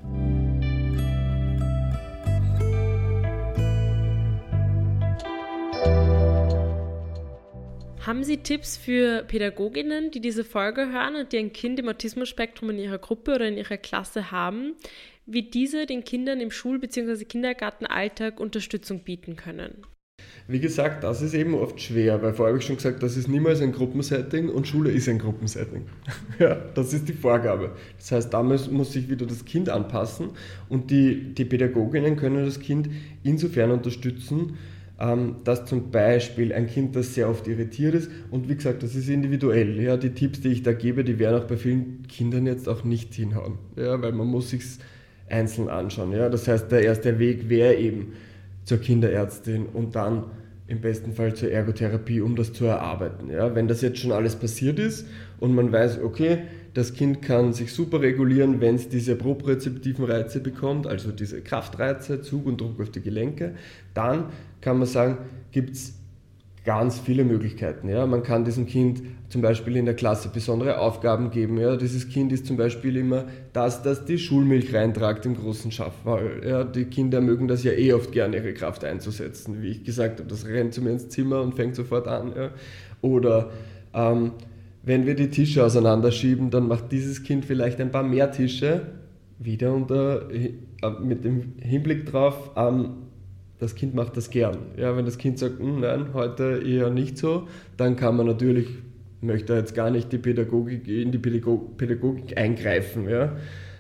Haben Sie Tipps für Pädagoginnen, die diese Folge hören und die ein Kind im Autismus-Spektrum in ihrer Gruppe oder in ihrer Klasse haben, wie diese den Kindern im Schul- bzw. Kindergartenalltag Unterstützung bieten können? Wie gesagt, das ist eben oft schwer, weil vorher habe ich schon gesagt, das ist niemals ein Gruppensetting und Schule ist ein Gruppensetting. Ja, das ist die Vorgabe. Das heißt, da muss sich wieder das Kind anpassen und die Pädagoginnen können das Kind insofern unterstützen, dass zum Beispiel ein Kind, das sehr oft irritiert ist, und wie gesagt, das ist individuell. Ja, die Tipps, die ich da gebe, die werden auch bei vielen Kindern jetzt auch nicht hinhauen, ja, weil man muss sich einzeln anschauen. Ja. Das heißt, der erste Weg wäre eben zur Kinderärztin und dann im besten Fall zur Ergotherapie, um das zu erarbeiten. Ja. Wenn das jetzt schon alles passiert ist und man weiß, okay, das Kind kann sich super regulieren, wenn es diese propriozeptiven Reize bekommt, also diese Kraftreize, Zug und Druck auf die Gelenke, dann kann man sagen, gibt es ganz viele Möglichkeiten. Ja. Man kann diesem Kind zum Beispiel in der Klasse besondere Aufgaben geben. Ja. Dieses Kind ist zum Beispiel immer das die Schulmilch reintragt im großen Schaffwall. Ja. Die Kinder mögen das ja oft gerne, ihre Kraft einzusetzen. Wie ich gesagt habe, das rennt zu mir ins Zimmer und fängt sofort an. Ja. Oder wenn wir die Tische auseinanderschieben, dann macht dieses Kind vielleicht ein paar mehr Tische, wieder mit dem Hinblick drauf, das Kind macht das gern. Ja, wenn das Kind sagt, nein, heute eher nicht so, dann kann man natürlich, möchte jetzt gar nicht in die Pädagogik eingreifen, ja,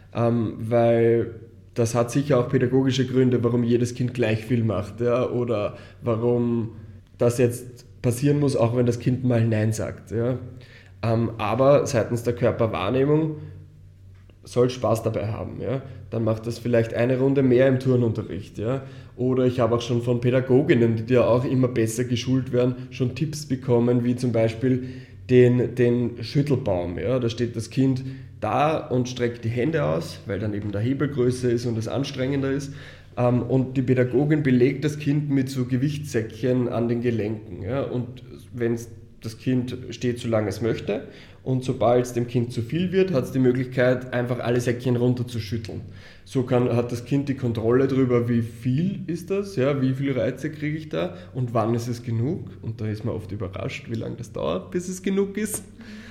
weil das hat sicher auch pädagogische Gründe, warum jedes Kind gleich viel macht, ja, oder warum das jetzt passieren muss, auch wenn das Kind mal Nein sagt. Ja. Aber seitens der Körperwahrnehmung soll Spaß dabei haben. Ja? Dann macht das vielleicht eine Runde mehr im Turnunterricht. Ja? Oder ich habe auch schon von Pädagoginnen, die ja auch immer besser geschult werden, schon Tipps bekommen, wie zum Beispiel den Schüttelbaum. Ja? Da steht das Kind da und streckt die Hände aus, weil dann eben der Hebel größer ist und es anstrengender ist. Und die Pädagogin belegt das Kind mit so Gewichtssäckchen an den Gelenken. Ja? Und wenn das Kind steht, solange es möchte, und sobald es dem Kind zu viel wird, hat es die Möglichkeit, einfach alle Säckchen runterzuschütteln. So hat das Kind die Kontrolle darüber, wie viel ist das, ja, wie viele Reize kriege ich da und wann ist es genug. Und da ist man oft überrascht, wie lange das dauert, bis es genug ist.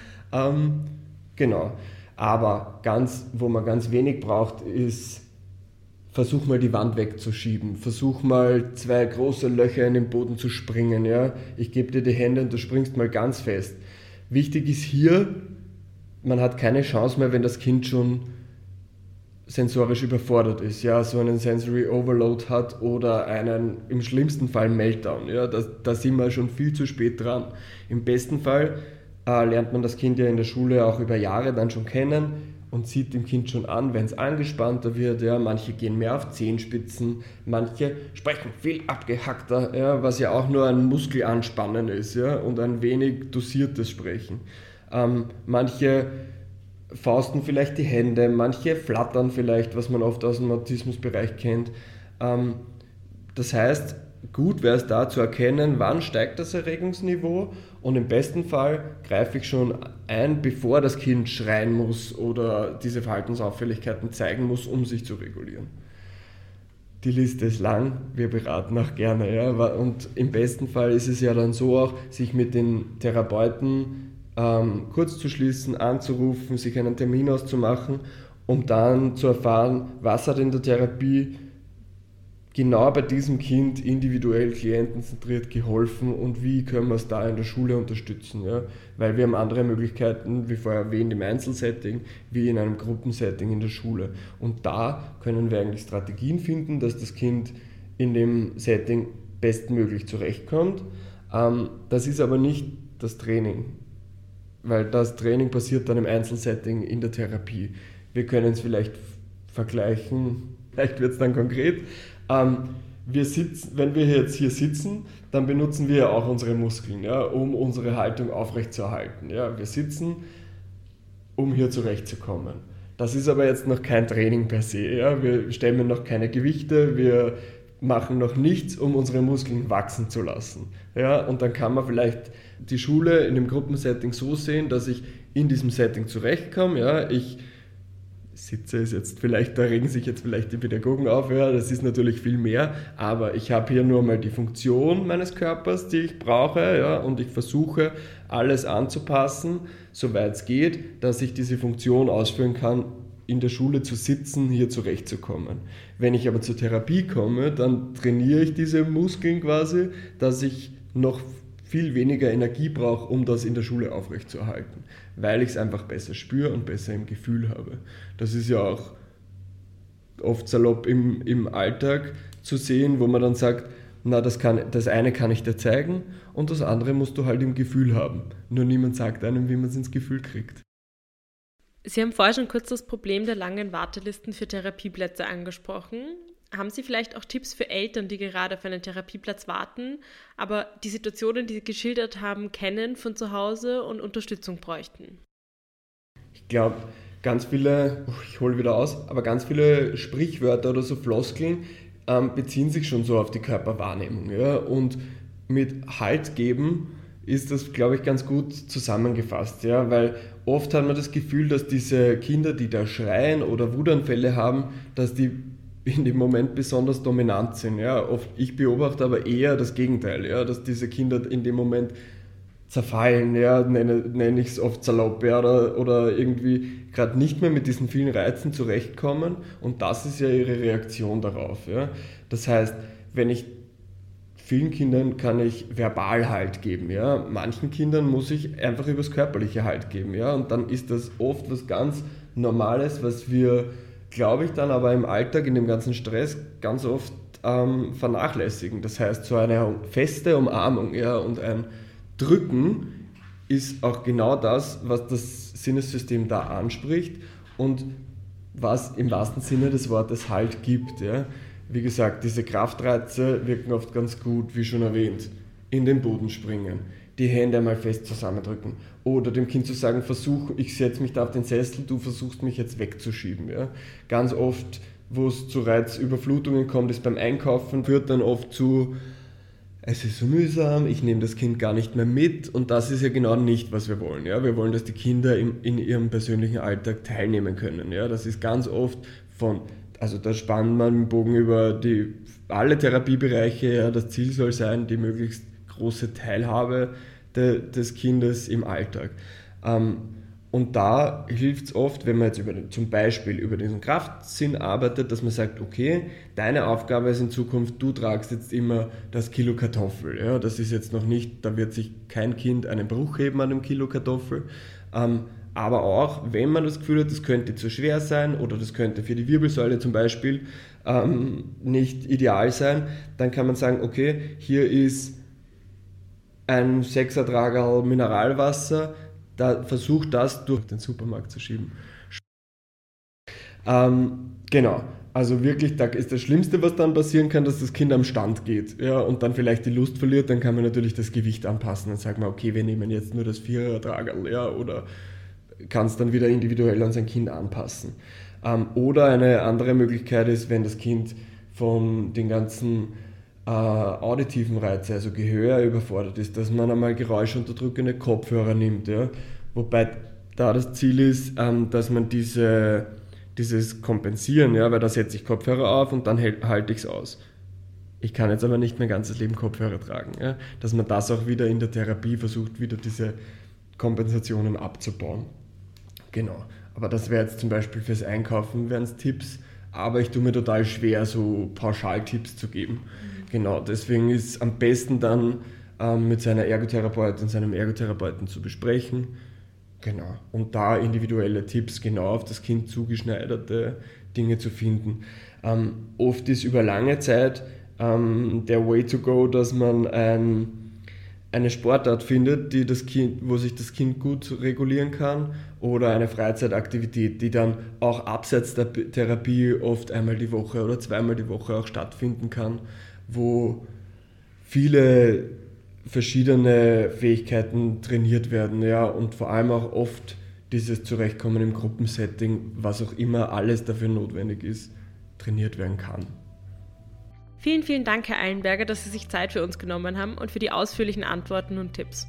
Genau. Aber wo man ganz wenig braucht, ist, versuch mal die Wand wegzuschieben, versuch mal 2 große Löcher in den Boden zu springen. Ja? Ich gebe dir die Hände und du springst mal ganz fest. Wichtig ist hier, man hat keine Chance mehr, wenn das Kind schon sensorisch überfordert ist, ja? So einen Sensory Overload hat oder im schlimmsten Fall Meltdown. Ja? Da sind wir schon viel zu spät dran. Im besten Fall lernt man das Kind ja in der Schule auch über Jahre dann schon kennen und sieht dem Kind schon an, wenn es angespannter wird. Ja, manche gehen mehr auf Zehenspitzen, manche sprechen viel abgehackter, ja, was ja auch nur ein Muskelanspannen ist, ja, und ein wenig dosiertes Sprechen. Manche fausten vielleicht die Hände, manche flattern vielleicht, was man oft aus dem Autismusbereich kennt. Das heißt, gut wäre es da zu erkennen, wann steigt das Erregungsniveau, und im besten Fall greife ich schon ein, bevor das Kind schreien muss oder diese Verhaltensauffälligkeiten zeigen muss, um sich zu regulieren. Die Liste ist lang, wir beraten auch gerne. Ja? Und im besten Fall ist es ja dann so auch, sich mit den Therapeuten kurz zu schließen, anzurufen, sich einen Termin auszumachen, um dann zu erfahren, was hat in der Therapie genau bei diesem Kind individuell klientenzentriert geholfen und wie können wir es da in der Schule unterstützen. Ja? Weil wir haben andere Möglichkeiten, wie vorher erwähnt, im Einzelsetting, wie in einem Gruppensetting in der Schule. Und da können wir eigentlich Strategien finden, dass das Kind in dem Setting bestmöglich zurechtkommt. Das ist aber nicht das Training, weil das Training passiert dann im Einzelsetting in der Therapie. Wir können es vielleicht vergleichen, vielleicht wird es dann konkret. Wenn wir jetzt hier sitzen, dann benutzen wir ja auch unsere Muskeln, ja, um unsere Haltung aufrechtzuerhalten. Ja. Wir sitzen, um hier zurechtzukommen. Das ist aber jetzt noch kein Training per se. Ja. Wir stemmen noch keine Gewichte, wir machen noch nichts, um unsere Muskeln wachsen zu lassen. Ja. Und dann kann man vielleicht die Schule in dem Gruppensetting so sehen, dass ich in diesem Setting zurechtkomme. Ja. Ich sitze ist jetzt vielleicht, da regen sich jetzt vielleicht die Pädagogen auf, ja, das ist natürlich viel mehr, aber ich habe hier nur mal die Funktion meines Körpers, die ich brauche, ja, und ich versuche alles anzupassen, soweit es geht, dass ich diese Funktion ausführen kann, in der Schule zu sitzen, hier zurechtzukommen. Wenn ich aber zur Therapie komme, dann trainiere ich diese Muskeln quasi, dass ich noch viel weniger Energie brauche, um das in der Schule aufrechtzuerhalten, weil ich es einfach besser spüre und besser im Gefühl habe. Das ist ja auch oft salopp im Alltag zu sehen, wo man dann sagt, das eine kann ich dir zeigen und das andere musst du halt im Gefühl haben. Nur niemand sagt einem, wie man es ins Gefühl kriegt. Sie haben vorher schon kurz das Problem der langen Wartelisten für Therapieplätze angesprochen. Haben Sie vielleicht auch Tipps für Eltern, die gerade auf einen Therapieplatz warten, aber die Situationen, die Sie geschildert haben, kennen von zu Hause und Unterstützung bräuchten? Ich glaube, ganz viele Sprichwörter oder so Floskeln beziehen sich schon so auf die Körperwahrnehmung. Ja? Und mit Halt geben ist das, glaube ich, ganz gut zusammengefasst. Ja? Weil oft hat man das Gefühl, dass diese Kinder, die da schreien oder Wutanfälle haben, dass die in dem Moment besonders dominant sind. Ja? Ich beobachte aber eher das Gegenteil, ja? Dass diese Kinder in dem Moment zerfallen, ja, nenne ich es oft salopp, ja, oder irgendwie gerade nicht mehr mit diesen vielen Reizen zurechtkommen und das ist ja ihre Reaktion darauf. Ja. Das heißt, vielen Kindern kann ich verbal Halt geben, ja. Manchen Kindern muss ich einfach übers körperliche Halt geben, ja, und dann ist das oft was ganz Normales, was wir, glaube ich, dann aber im Alltag, in dem ganzen Stress ganz oft vernachlässigen. Das heißt, so eine feste Umarmung, ja, und ein Drücken ist auch genau das, was das Sinnessystem da anspricht und was im wahrsten Sinne des Wortes Halt gibt. Ja. Wie gesagt, diese Kraftreize wirken oft ganz gut, wie schon erwähnt. In den Boden springen, die Hände einmal fest zusammendrücken oder dem Kind zu sagen, ich setze mich da auf den Sessel, du versuchst mich jetzt wegzuschieben. Ja. Ganz oft, wo es zu Reizüberflutungen kommt, ist beim Einkaufen, führt dann oft zu es ist so mühsam, ich nehme das Kind gar nicht mehr mit und das ist ja genau nicht, was wir wollen. Ja? Wir wollen, dass die Kinder in ihrem persönlichen Alltag teilnehmen können. Ja? Das ist ganz oft da spannt man den Bogen über alle Therapiebereiche. Ja? Das Ziel soll sein, die möglichst große Teilhabe des Kindes im Alltag. Und da hilft es oft, wenn man jetzt zum Beispiel über diesen Kraftsinn arbeitet, dass man sagt, okay, deine Aufgabe ist in Zukunft, du tragst jetzt immer das Kilo Kartoffel. Ja, das ist jetzt noch nicht, da wird sich kein Kind einen Bruch heben an dem Kilo Kartoffel. Aber auch, wenn man das Gefühl hat, das könnte zu schwer sein oder das könnte für die Wirbelsäule zum Beispiel nicht ideal sein, dann kann man sagen, okay, hier ist ein 6er Tragerl Mineralwasser, da versucht das durch den Supermarkt zu schieben. Genau, also wirklich, da ist das Schlimmste, was dann passieren kann, dass das Kind am Stand geht, ja, und dann vielleicht die Lust verliert, dann kann man natürlich das Gewicht anpassen. Dann sagt man, okay, wir nehmen jetzt nur das 4er Tragerl, ja, oder kann es dann wieder individuell an sein Kind anpassen. Oder eine andere Möglichkeit ist, wenn das Kind von den ganzen auditiven Reize, also Gehör überfordert ist, dass man einmal geräuschunterdrückende Kopfhörer nimmt. Ja? Wobei da das Ziel ist, dass man dieses Kompensieren, ja, weil da setze ich Kopfhörer auf und dann halte ich es aus. Ich kann jetzt aber nicht mein ganzes Leben Kopfhörer tragen. Ja? Dass man das auch wieder in der Therapie versucht, wieder diese Kompensationen abzubauen. Genau. Aber das wäre jetzt zum Beispiel fürs Einkaufen, wären es Tipps, aber ich tue mir total schwer, so Pauschaltipps zu geben. Genau, deswegen ist es am besten dann mit seiner Ergotherapeutin, seinem Ergotherapeuten zu besprechen. Genau, und da individuelle Tipps genau auf das Kind zugeschneiderte Dinge zu finden. Oft ist über lange Zeit der Way to go, dass man eine Sportart findet, wo sich das Kind gut regulieren kann oder eine Freizeitaktivität, die dann auch abseits der Therapie oft einmal die Woche oder zweimal die Woche auch stattfinden kann, wo viele verschiedene Fähigkeiten trainiert werden, ja, und vor allem auch oft dieses Zurechtkommen im Gruppensetting, was auch immer alles dafür notwendig ist, trainiert werden kann. Vielen, vielen Dank, Herr Eilenberger, dass Sie sich Zeit für uns genommen haben und für die ausführlichen Antworten und Tipps.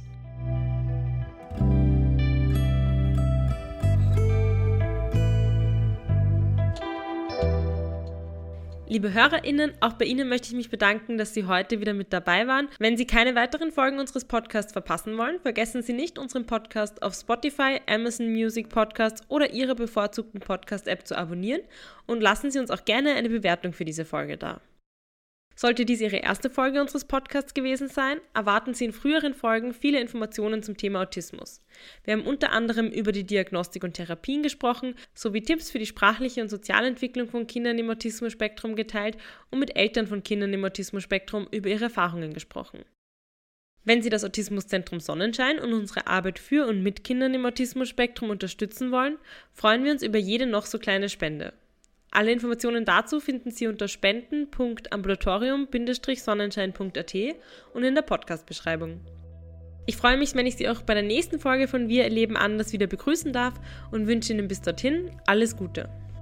Liebe HörerInnen, auch bei Ihnen möchte ich mich bedanken, dass Sie heute wieder mit dabei waren. Wenn Sie keine weiteren Folgen unseres Podcasts verpassen wollen, vergessen Sie nicht, unseren Podcast auf Spotify, Amazon Music Podcasts oder Ihrer bevorzugten Podcast-App zu abonnieren und lassen Sie uns auch gerne eine Bewertung für diese Folge da. Sollte dies Ihre erste Folge unseres Podcasts gewesen sein, erwarten Sie in früheren Folgen viele Informationen zum Thema Autismus. Wir haben unter anderem über die Diagnostik und Therapien gesprochen, sowie Tipps für die sprachliche und Sozialentwicklung von Kindern im Autismus-Spektrum geteilt und mit Eltern von Kindern im Autismus-Spektrum über ihre Erfahrungen gesprochen. Wenn Sie das Autismuszentrum Sonnenschein und unsere Arbeit für und mit Kindern im Autismus-Spektrum unterstützen wollen, freuen wir uns über jede noch so kleine Spende. Alle Informationen dazu finden Sie unter spenden.ambulatorium-sonnenschein.at und in der Podcast-Beschreibung. Ich freue mich, wenn ich Sie auch bei der nächsten Folge von Wir erleben anders wieder begrüßen darf und wünsche Ihnen bis dorthin alles Gute.